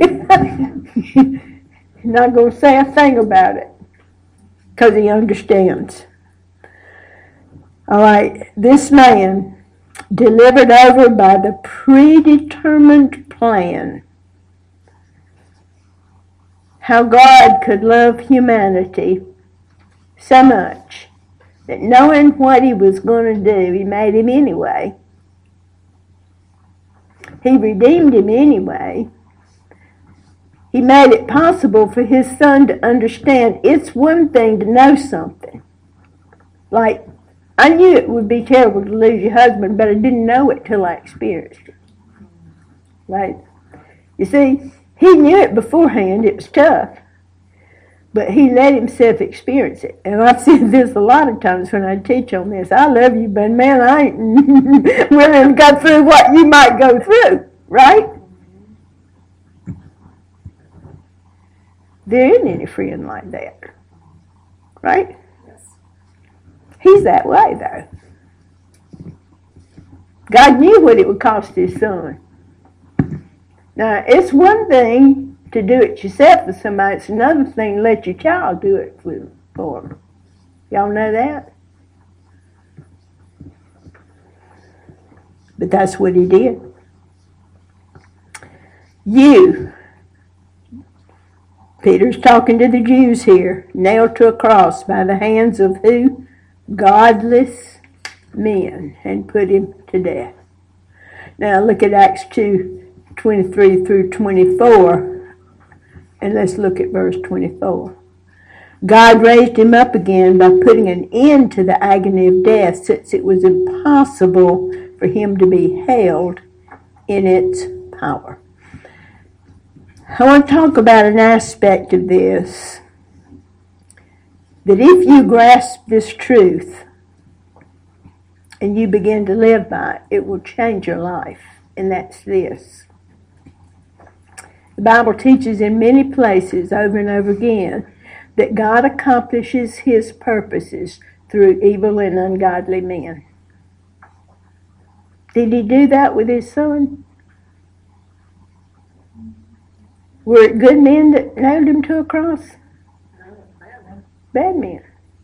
He's not going to say a thing about it, because he understands. All right, this man, delivered over by the predetermined plan, how God could love humanity so much that knowing what he was going to do, he made him anyway. He redeemed him anyway. He made it possible for his son to understand it's one thing to know something. Like, I knew it would be terrible to lose your husband, but I didn't know it till I experienced it. Right? You see, he knew it beforehand. It was tough. But he let himself experience it. And I've said this a lot of times when I teach on this. I love you, but man, I ain't willing to go through what you might go through. Right? There isn't any friend like that. Right? He's that way, though. God knew what it would cost his son. Now, it's one thing to do it yourself for somebody. It's another thing to let your child do it for them. Y'all know that? But that's what he did. You, Peter's talking to the Jews here, nailed to a cross by the hands of who? Godless men, and put him to death. Now look at Acts 2:23 through 24, and let's look at verse 24. God raised him up again by putting an end to the agony of death, since it was impossible for him to be held in its power. I want to talk about an aspect of this, that if you grasp this truth and you begin to live by it, it will change your life, and that's this. The Bible teaches in many places over and over again that God accomplishes his purposes through evil and ungodly men. Did he do that with his son? Were it good men that nailed him to a cross? Bad men.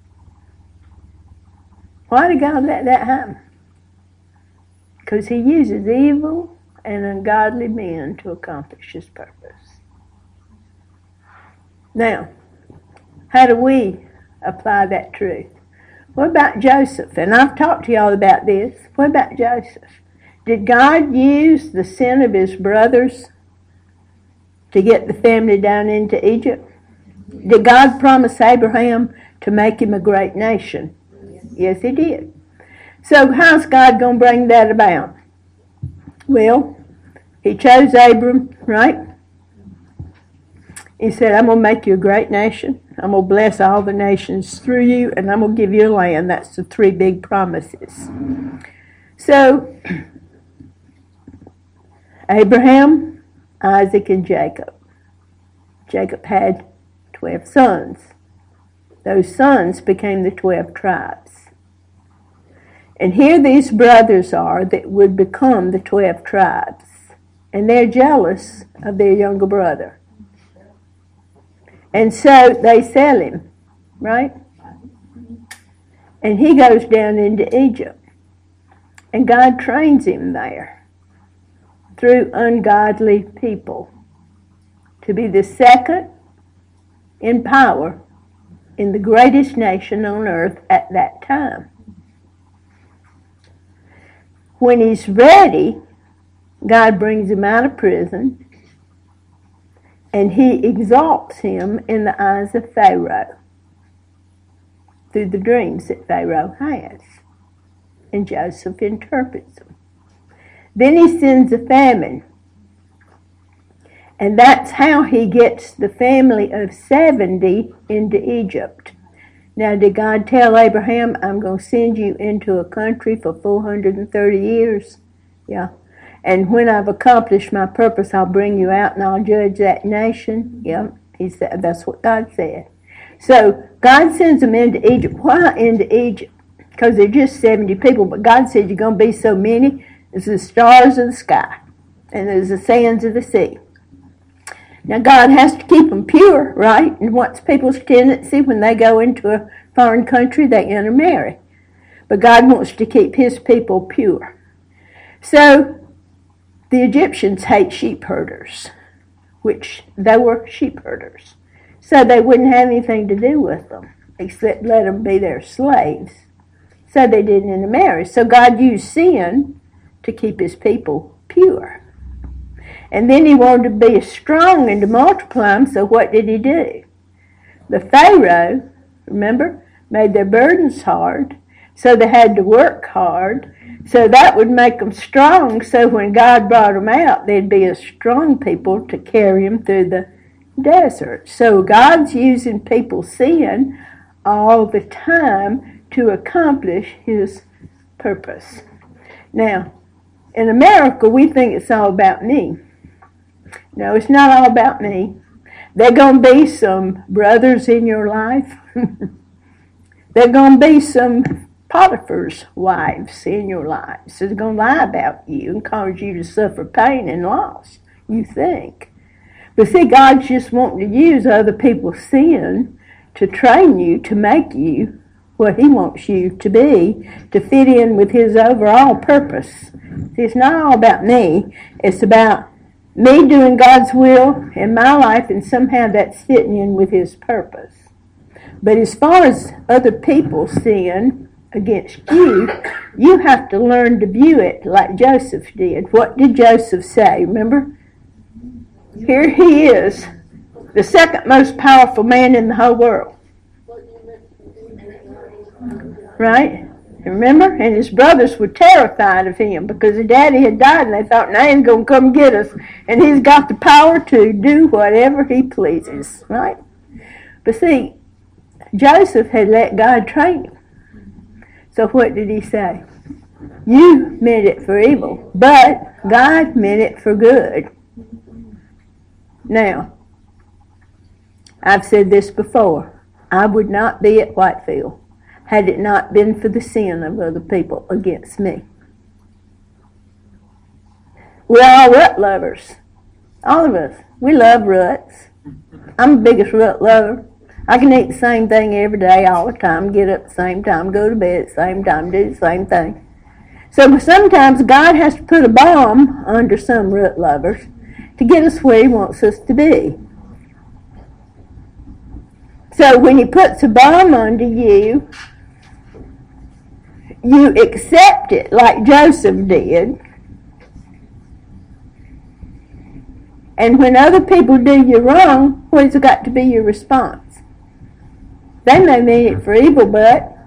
Why did God let that happen? Because he uses evil and ungodly men to accomplish his purpose. Now, how do we apply that truth? What about Joseph? And I've talked to y'all about this. What about Joseph? Did God use the sin of his brothers to get the family down into Egypt? Did God promise Abraham to make him a great nation? Yes, he did. So how's God going to bring that about? Well, he chose Abram, right? He said, I'm going to make you a great nation. I'm going to bless all the nations through you, and I'm going to give you a land. That's the three big promises. So, Abraham, Isaac, and Jacob. Jacob had 12 sons. Those sons became the 12 tribes. And here these brothers are that would become the 12 tribes. And they're jealous of their younger brother. And so they sell him, right? And he goes down into Egypt. And God trains him there through ungodly people to be the second in power in the greatest nation on earth at that time. When he's ready, God brings him out of prison, and he exalts him in the eyes of Pharaoh through the dreams that Pharaoh has. And Joseph interprets them. Then he sends a famine. And that's how he gets the family of 70 into Egypt. Now, did God tell Abraham, I'm going to send you into a country for 430 years? Yeah. And when I've accomplished my purpose, I'll bring you out and I'll judge that nation. Yeah. He said, that's what God said. So God sends them into Egypt. Why into Egypt? Because they're just 70 people. But God said you're going to be so many as the stars of the sky and as the sands of the sea. Now, God has to keep them pure, right? And what's people's tendency when they go into a foreign country? They intermarry. But God wants to keep his people pure. So the Egyptians hate sheep herders, which they were sheep herders. So they wouldn't have anything to do with them except let them be their slaves. So they didn't intermarry. So God used sin to keep his people pure. And then he wanted to be strong and to multiply them, so what did he do? The Pharaoh, remember, made their burdens hard, so they had to work hard, so that would make them strong, so when God brought them out, they'd be a strong people to carry them through the desert. So God's using people's sin all the time to accomplish his purpose. Now, in America, we think it's all about me. No, it's not all about me. There are going to be some brothers in your life. There are going to be some Potiphar's wives in your life. So they're going to lie about you and cause you to suffer pain and loss, you think. But see, God's just wanting to use other people's sin to train you, to make you what he wants you to be, to fit in with his overall purpose. See, it's not all about me. It's about me doing God's will in my life, and somehow that's fitting in with his purpose. But as far as other people sin against you, you have to learn to view it like Joseph did. What did Joseph say? Remember? Here he is, the second most powerful man in the whole world. Right? Remember? And his brothers were terrified of him because his daddy had died and they thought, now he's going to come get us. And he's got the power to do whatever he pleases. Right? But see, Joseph had let God train him. So what did he say? You meant it for evil, but God meant it for good. Now, I've said this before. I would not be at Whitefield had it not been for the sin of other people against me. We're all rut lovers. All of us. We love ruts. I'm the biggest rut lover. I can eat the same thing every day, all the time, get up at the same time, go to bed at the same time, do the same thing. So sometimes God has to put a bomb under some rut lovers to get us where he wants us to be. So when he puts a bomb under you, you accept it like Joseph did. And when other people do you wrong, what's got to be your response? They may mean it for evil, but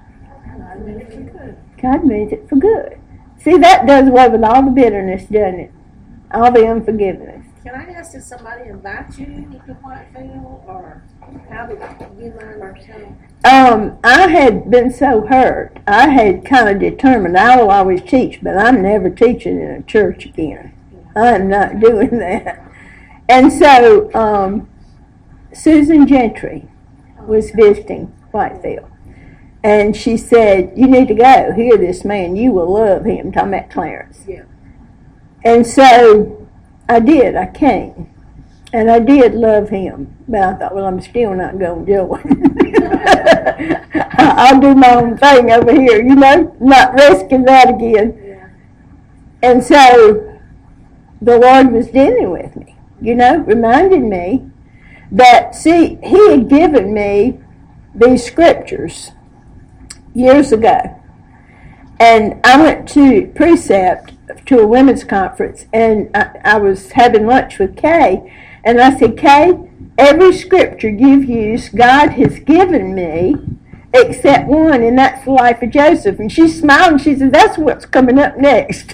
God means it for good. See, that does away with all the bitterness, doesn't it? All the unforgiveness. Can I ask, did somebody invite you to Whitefield, or how did you learn or tell? I had been so hurt. I had kind of determined I will always teach, but I'm never teaching in a church again. I'm not doing that. And so Susan Gentry was visiting Whitefield. And she said, you need to go hear this man. You will love him. Talking about Clarence. Yeah. And so I did. I came. And I did love him. But I thought, well, I'm still not going to join. I'll do my own thing over here, not risking that again. Yeah. And so the Lord was dealing with me, reminded me that, see, he had given me these scriptures years ago. And I went to Precept to a women's conference, and I was having lunch with Kay, and I said, Kay, every scripture you've used, God has given me, except one, and that's the life of Joseph. And she smiled, and she said, that's what's coming up next.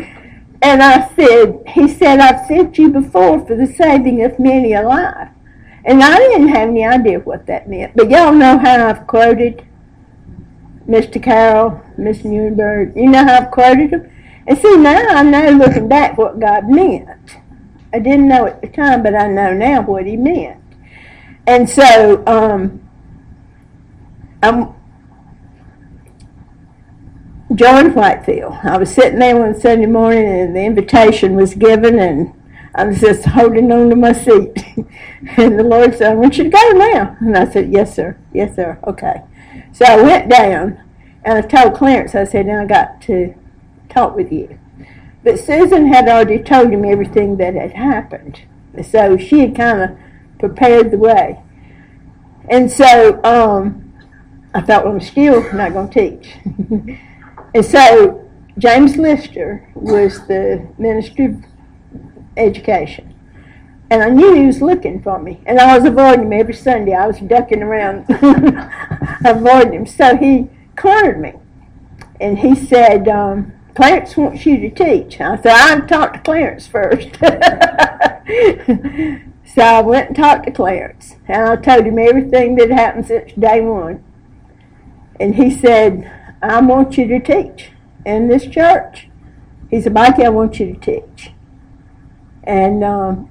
And I said, he said, I've sent you before for the saving of many alive. And I didn't have any idea what that meant. But y'all know how I've quoted Mr. Carroll, Miss Newberg. You know how I've quoted them? And see, now I know, looking back, what God meant. I didn't know at the time, but I know now what he meant. And so, I'm George Whitefield. I was sitting there one Sunday morning, and the invitation was given, and I was just holding on to my seat. And the Lord said, I want you to go now. And I said, yes, sir. Yes, sir. Okay. So I went down, and I told Clarence, I said, now I got to talk with you. But Susan had already told him everything that had happened. So she had kind of prepared the way. And so I thought, well, I'm still not going to teach. And so James Lister was the minister of education. And I knew he was looking for me. And I was avoiding him every Sunday. I was ducking around avoiding him. So he cornered me. And he said, Clarence wants you to teach. I said, I'll talk to Clarence first. So I went and talked to Clarence. And I told him everything that happened since day one. And he said, I want you to teach in this church. He said, Mikey, I want you to teach. And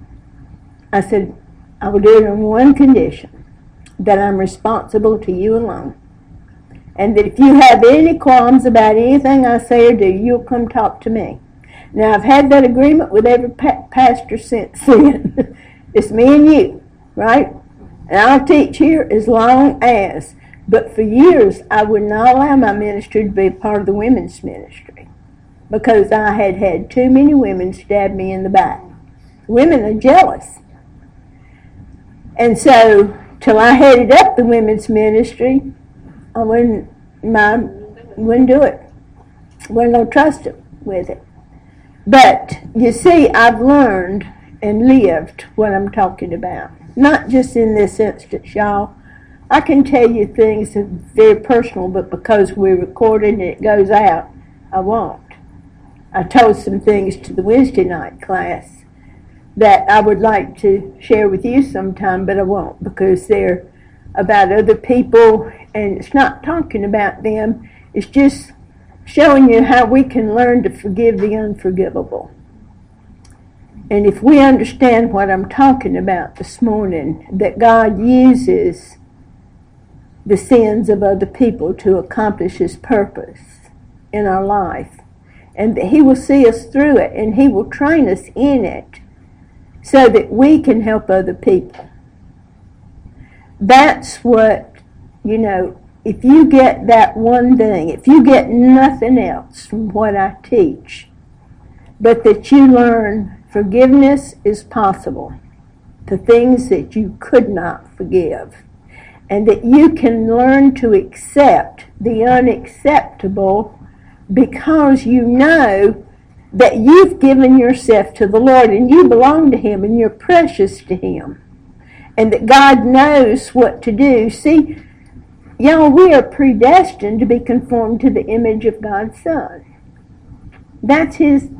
I said, I will do it on one condition, that I'm responsible to you alone. And that if you have any qualms about anything I say or do, you'll come talk to me. Now, I've had that agreement with every pastor since then. It's me and you, right? And I'll teach here as long as. But for years, I would not allow my ministry to be part of the women's ministry because I had had too many women stab me in the back. Women are jealous. And so, till I headed up the women's ministry, I wouldn't do it. Wasn't going to trust them with it. But, you see, I've learned and lived what I'm talking about. Not just in this instance, y'all. I can tell you things that are very personal, but because we're recording and it goes out, I won't. I told some things to the Wednesday night class that I would like to share with you sometime, but I won't because they're about other people, and it's not talking about them. It's just showing you how we can learn to forgive the unforgivable. And if we understand what I'm talking about this morning, that God uses the sins of other people to accomplish his purpose in our life, and that he will see us through it, and he will train us in it so that we can help other people. That's what, if you get that one thing, if you get nothing else from what I teach, but that you learn forgiveness is possible, the things that you could not forgive, and that you can learn to accept the unacceptable because you know that you've given yourself to the Lord and you belong to him and you're precious to him, and that God knows what to do. See, y'all, we are predestined to be conformed to the image of God's Son. That's his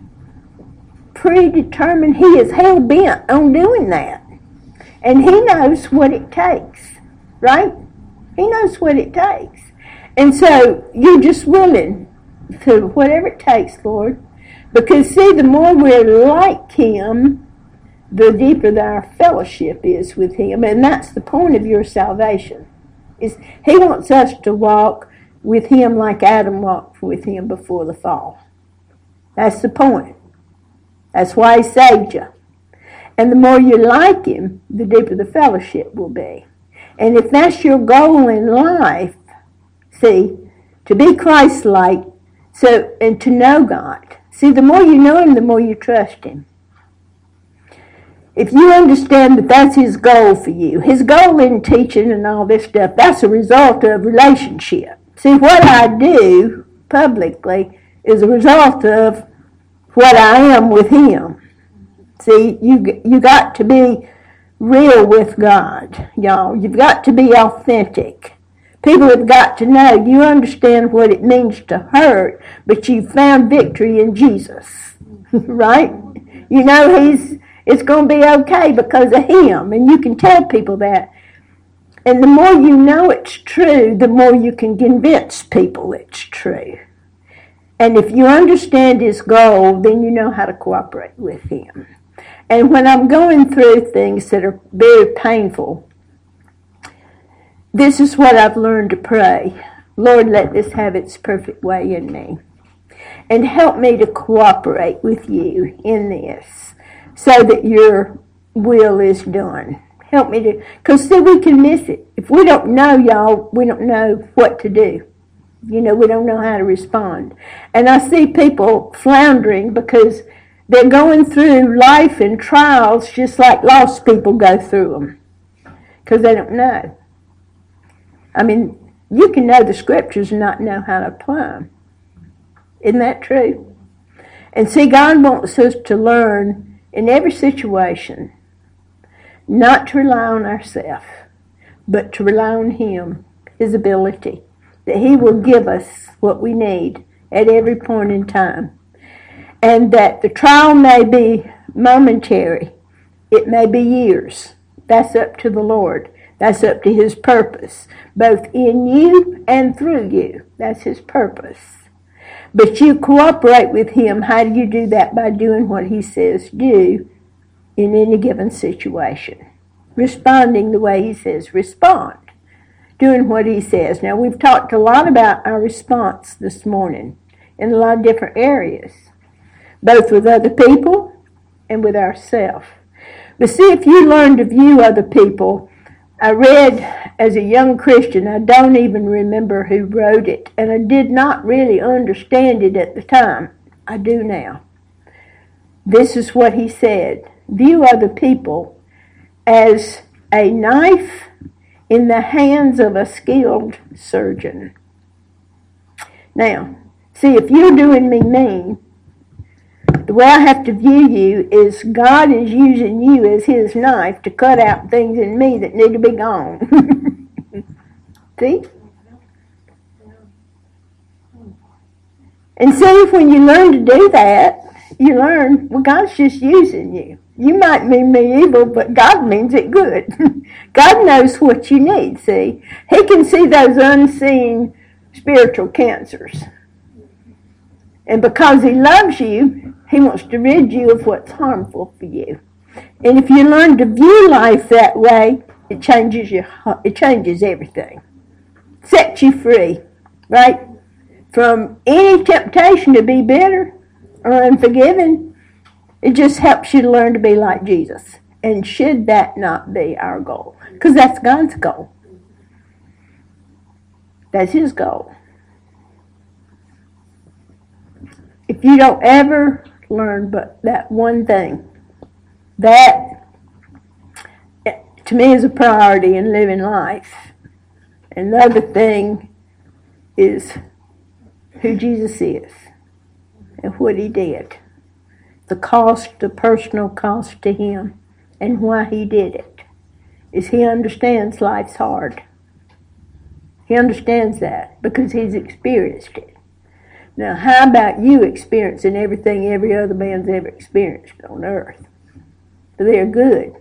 predetermined. He is hell-bent on doing that. And he knows what it takes. Right? He knows what it takes. And so you're just willing to whatever it takes, Lord. Because, see, the more we're like him, the deeper that our fellowship is with him. And that's the point of your salvation. Is he wants us to walk with him like Adam walked with him before the fall. That's the point. That's why he saved you. And the more you like him, the deeper the fellowship will be. And if that's your goal in life, see, to be Christ-like, and to know God. See, the more you know him, the more you trust him. If you understand that that's his goal for you, his goal in teaching and all this stuff, that's a result of relationship. See, what I do publicly is a result of what I am with him. See, you got to be real with God, y'all. You've got to be authentic. People have got to know you understand what it means to hurt, but you found victory in Jesus, right? You know It's going to be okay because of him. And you can tell people that. And the more you know it's true, the more you can convince people it's true. And if you understand his goal, then you know how to cooperate with him. And when I'm going through things that are very painful, this is what I've learned to pray. Lord, let this have its perfect way in me. And help me to cooperate with you in this so that your will is done. Help me to, because see, we can miss it. If we don't know, y'all, we don't know what to do. You know, we don't know how to respond. And I see people floundering because they're going through life and trials just like lost people go through them because they don't know. I mean, you can know the scriptures and not know how to apply them. Isn't that true? And see, God wants us to learn in every situation not to rely on ourselves, but to rely on him, his ability, that he will give us what we need at every point in time. And that the trial may be momentary. It may be years. That's up to the Lord. That's up to his purpose, both in you and through you. That's his purpose. But you cooperate with him. How do you do that? By doing what he says do in any given situation. Responding the way he says respond. Doing what he says. Now, we've talked a lot about our response this morning in a lot of different areas, both with other people and with ourselves. But see, if you learn to view other people, I read as a young Christian, I don't even remember who wrote it, and I did not really understand it at the time. I do now. This is what he said. View other people as a knife in the hands of a skilled surgeon. Now, see, if you're doing me mean, the way I have to view you is God is using you as his knife to cut out things in me that need to be gone. See? And see, when you learn to do that, you learn, well, God's just using you. You might mean me evil, but God means it good. God knows what you need, see? He can see those unseen spiritual cancers. And because he loves you, he wants to rid you of what's harmful for you. And if you learn to view life that way, it changes everything. Sets you free, right? From any temptation to be bitter or unforgiving. It just helps you to learn to be like Jesus. And should that not be our goal? Because that's God's goal. That's his goal. If you don't ever learn but that one thing, that to me is a priority in living life. And the other thing is who Jesus is and what he did. The cost, the personal cost to him, and why he did it, is he understands life's hard. He understands that because he's experienced it. Now, how about you experiencing everything every other man's ever experienced on earth? But they're good.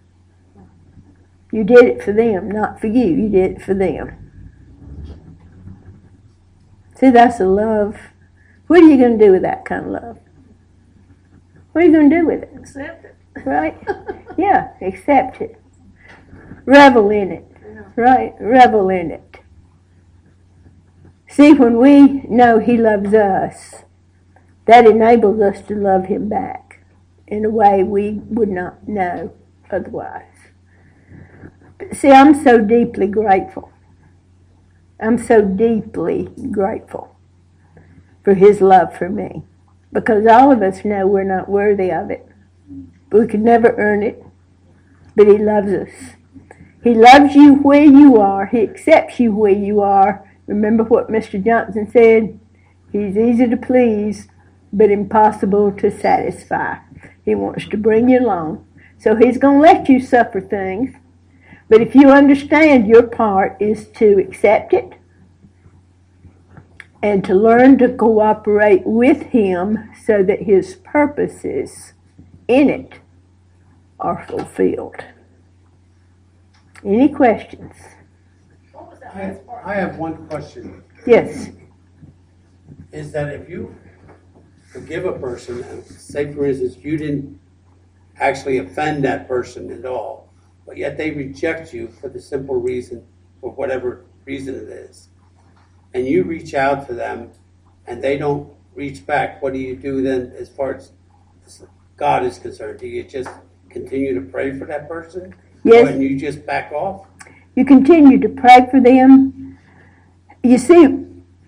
You did it for them, not for you. You did it for them. See, that's a love. What are you going to do with that kind of love? What are you going to do with it? Accept it. Right? Yeah, accept it. Revel in it. Yeah. Right? Revel in it. See, when we know he loves us, that enables us to love him back in a way we would not know otherwise. But see, I'm so deeply grateful. I'm so deeply grateful for his love for me. Because all of us know we're not worthy of it. We could never earn it. But he loves us. He loves you where you are. He accepts you where you are. Remember what Mr. Johnson said? He's easy to please, but impossible to satisfy. He wants to bring you along. So he's going to let you suffer things. But if you understand, your part is to accept it and to learn to cooperate with him so that his purposes in it are fulfilled. Any questions? What was that last part? I have one question. Yes. Is that if you forgive a person, and say for instance you didn't actually offend that person at all, but yet they reject you for the simple reason, for whatever reason it is, and you reach out to them and they don't reach back, what do you do then as far as God is concerned? Do you just continue to pray for that person? Yes. And you just back off? You continue to pray for them. You see,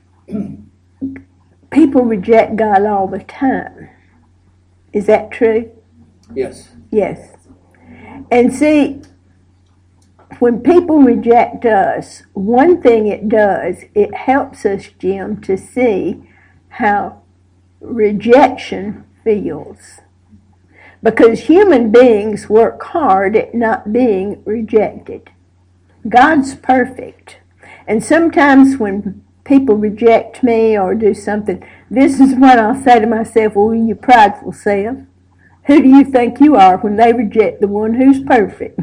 people reject God all the time. Is that true? Yes. Yes. And see, when people reject us, one thing it does, it helps us, Jim, to see how rejection feels. Because human beings work hard at not being rejected. God's perfect. And sometimes when people reject me or do something, this is what I'll say to myself, well, you prideful self, who do you think you are when they reject the one who's perfect?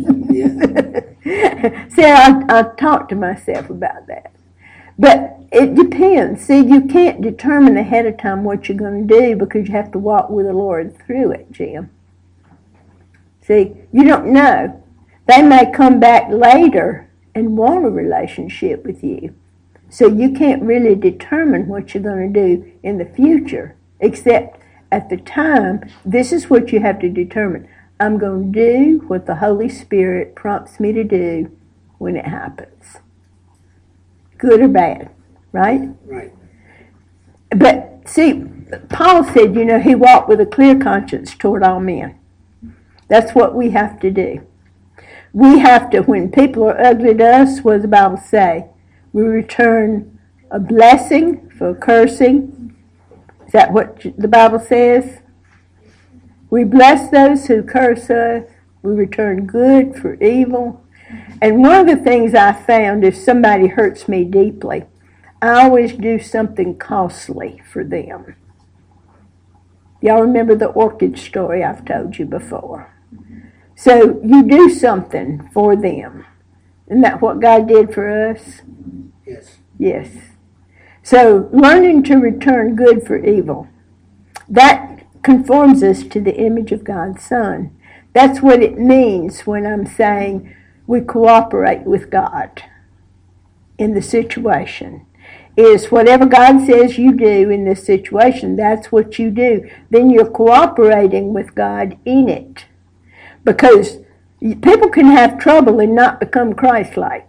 See, I talk to myself about that. But it depends. See, you can't determine ahead of time what you're going to do because you have to walk with the Lord through it, Jim. See, you don't know. They may come back later and want a relationship with you. So you can't really determine what you're going to do in the future, except at the time, this is what you have to determine. I'm going to do what the Holy Spirit prompts me to do when it happens. Good or bad, right? Right. But see, Paul said, he walked with a clear conscience toward all men. That's what we have to do. We have to, when people are ugly to us, what does the Bible say? We return a blessing for a cursing. Is that what the Bible says? We bless those who curse us. We return good for evil. And one of the things I found, if somebody hurts me deeply, I always do something costly for them. Y'all remember the orchid story I've told you before? So you do something for them. Isn't that what God did for us? Yes. Yes. So learning to return good for evil, that conforms us to the image of God's Son. That's what it means when I'm saying we cooperate with God in the situation. Is whatever God says you do in this situation, that's what you do. Then you're cooperating with God in it. Because people can have trouble and not become Christ-like.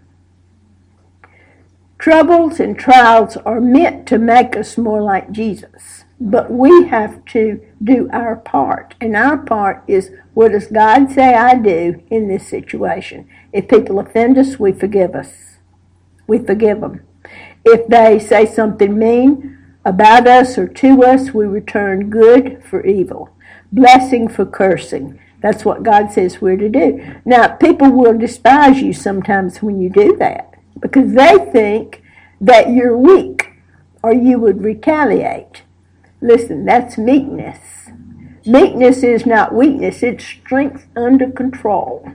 Troubles and trials are meant to make us more like Jesus. But we have to do our part. And our part is, what does God say I do in this situation? If people offend us, we forgive us. We forgive them. If they say something mean about us or to us, we return good for evil. Blessing for cursing. That's what God says we're to do. Now, people will despise you sometimes when you do that because they think that you're weak or you would retaliate. Listen, that's meekness. Meekness is not weakness. It's strength under control.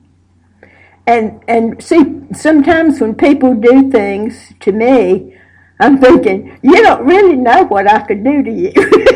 And see, sometimes when people do things to me, I'm thinking, you don't really know what I could do to you.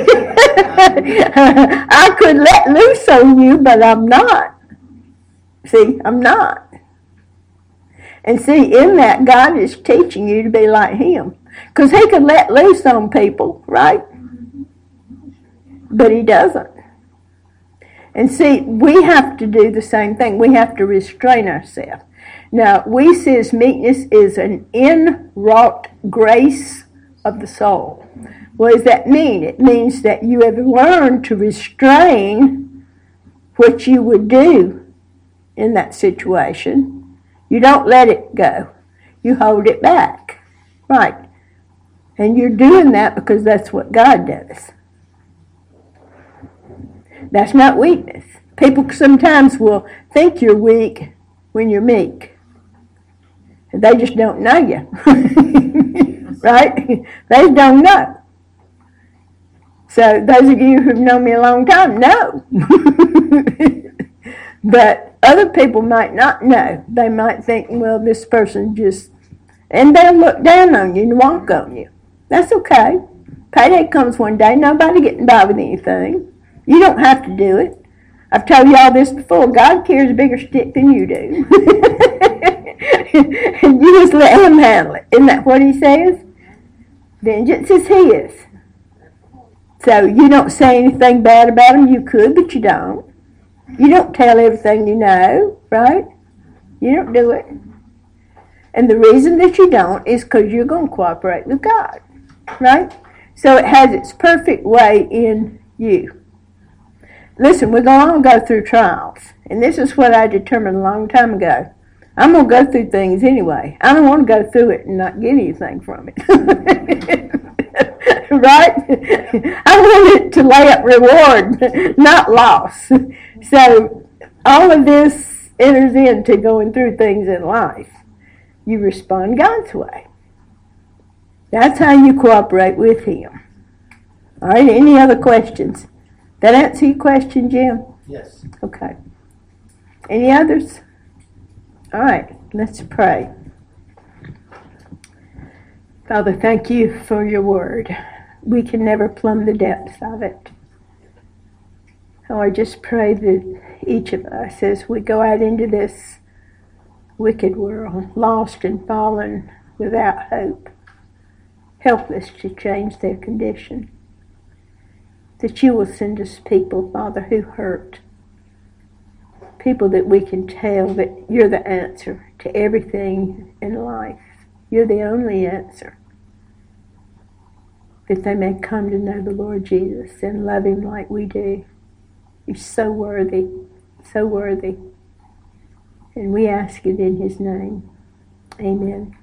I could let loose on you, but I'm not. See, I'm not. And see, in that, God is teaching you to be like Him. Because He could let loose on people, right? But He doesn't. And see, we have to do the same thing. We have to restrain ourselves. Now, we says meekness is an inwrought grace of the soul. What does that mean? It means that you have learned to restrain what you would do in that situation. You don't let it go. You hold it back. Right. And you're doing that because that's what God does. That's not weakness. People sometimes will think you're weak when you're meek. They just don't know you. Right? They just don't know. So those of you who've known me a long time know. But other people might not know. They might think, well, this person just, and they'll look down on you and walk on you. That's okay. Payday comes one day. Nobody getting by with anything. You don't have to do it. I've told you all this before. God carries a bigger stick than you do. And you just let him handle it. Isn't that what he says? Vengeance is his. So you don't say anything bad about him. You could, but you don't. You don't tell everything you know, right? You don't do it. And the reason that you don't is because you're going to cooperate with God, right? So it has its perfect way in you. Listen, we're going to go through trials. And this is what I determined a long time ago. I'm going to go through things anyway. I don't want to go through it and not get anything from it. Right? I want it to lay up reward, not loss. So all of this enters into going through things in life. You respond God's way. That's how you cooperate with him. All right, any other questions? That answer your question, Jim? Yes. Okay. Any others? All right, let's pray. Father, thank you for your word. We can never plumb the depths of it. Oh, I just pray that each of us, as we go out into this wicked world, lost and fallen without hope, helpless to change their condition, that you will send us people, Father, who hurt. People that we can tell that you're the answer to everything in life. You're the only answer. That they may come to know the Lord Jesus and love him like we do. He's so worthy, so worthy. And we ask it in his name. Amen.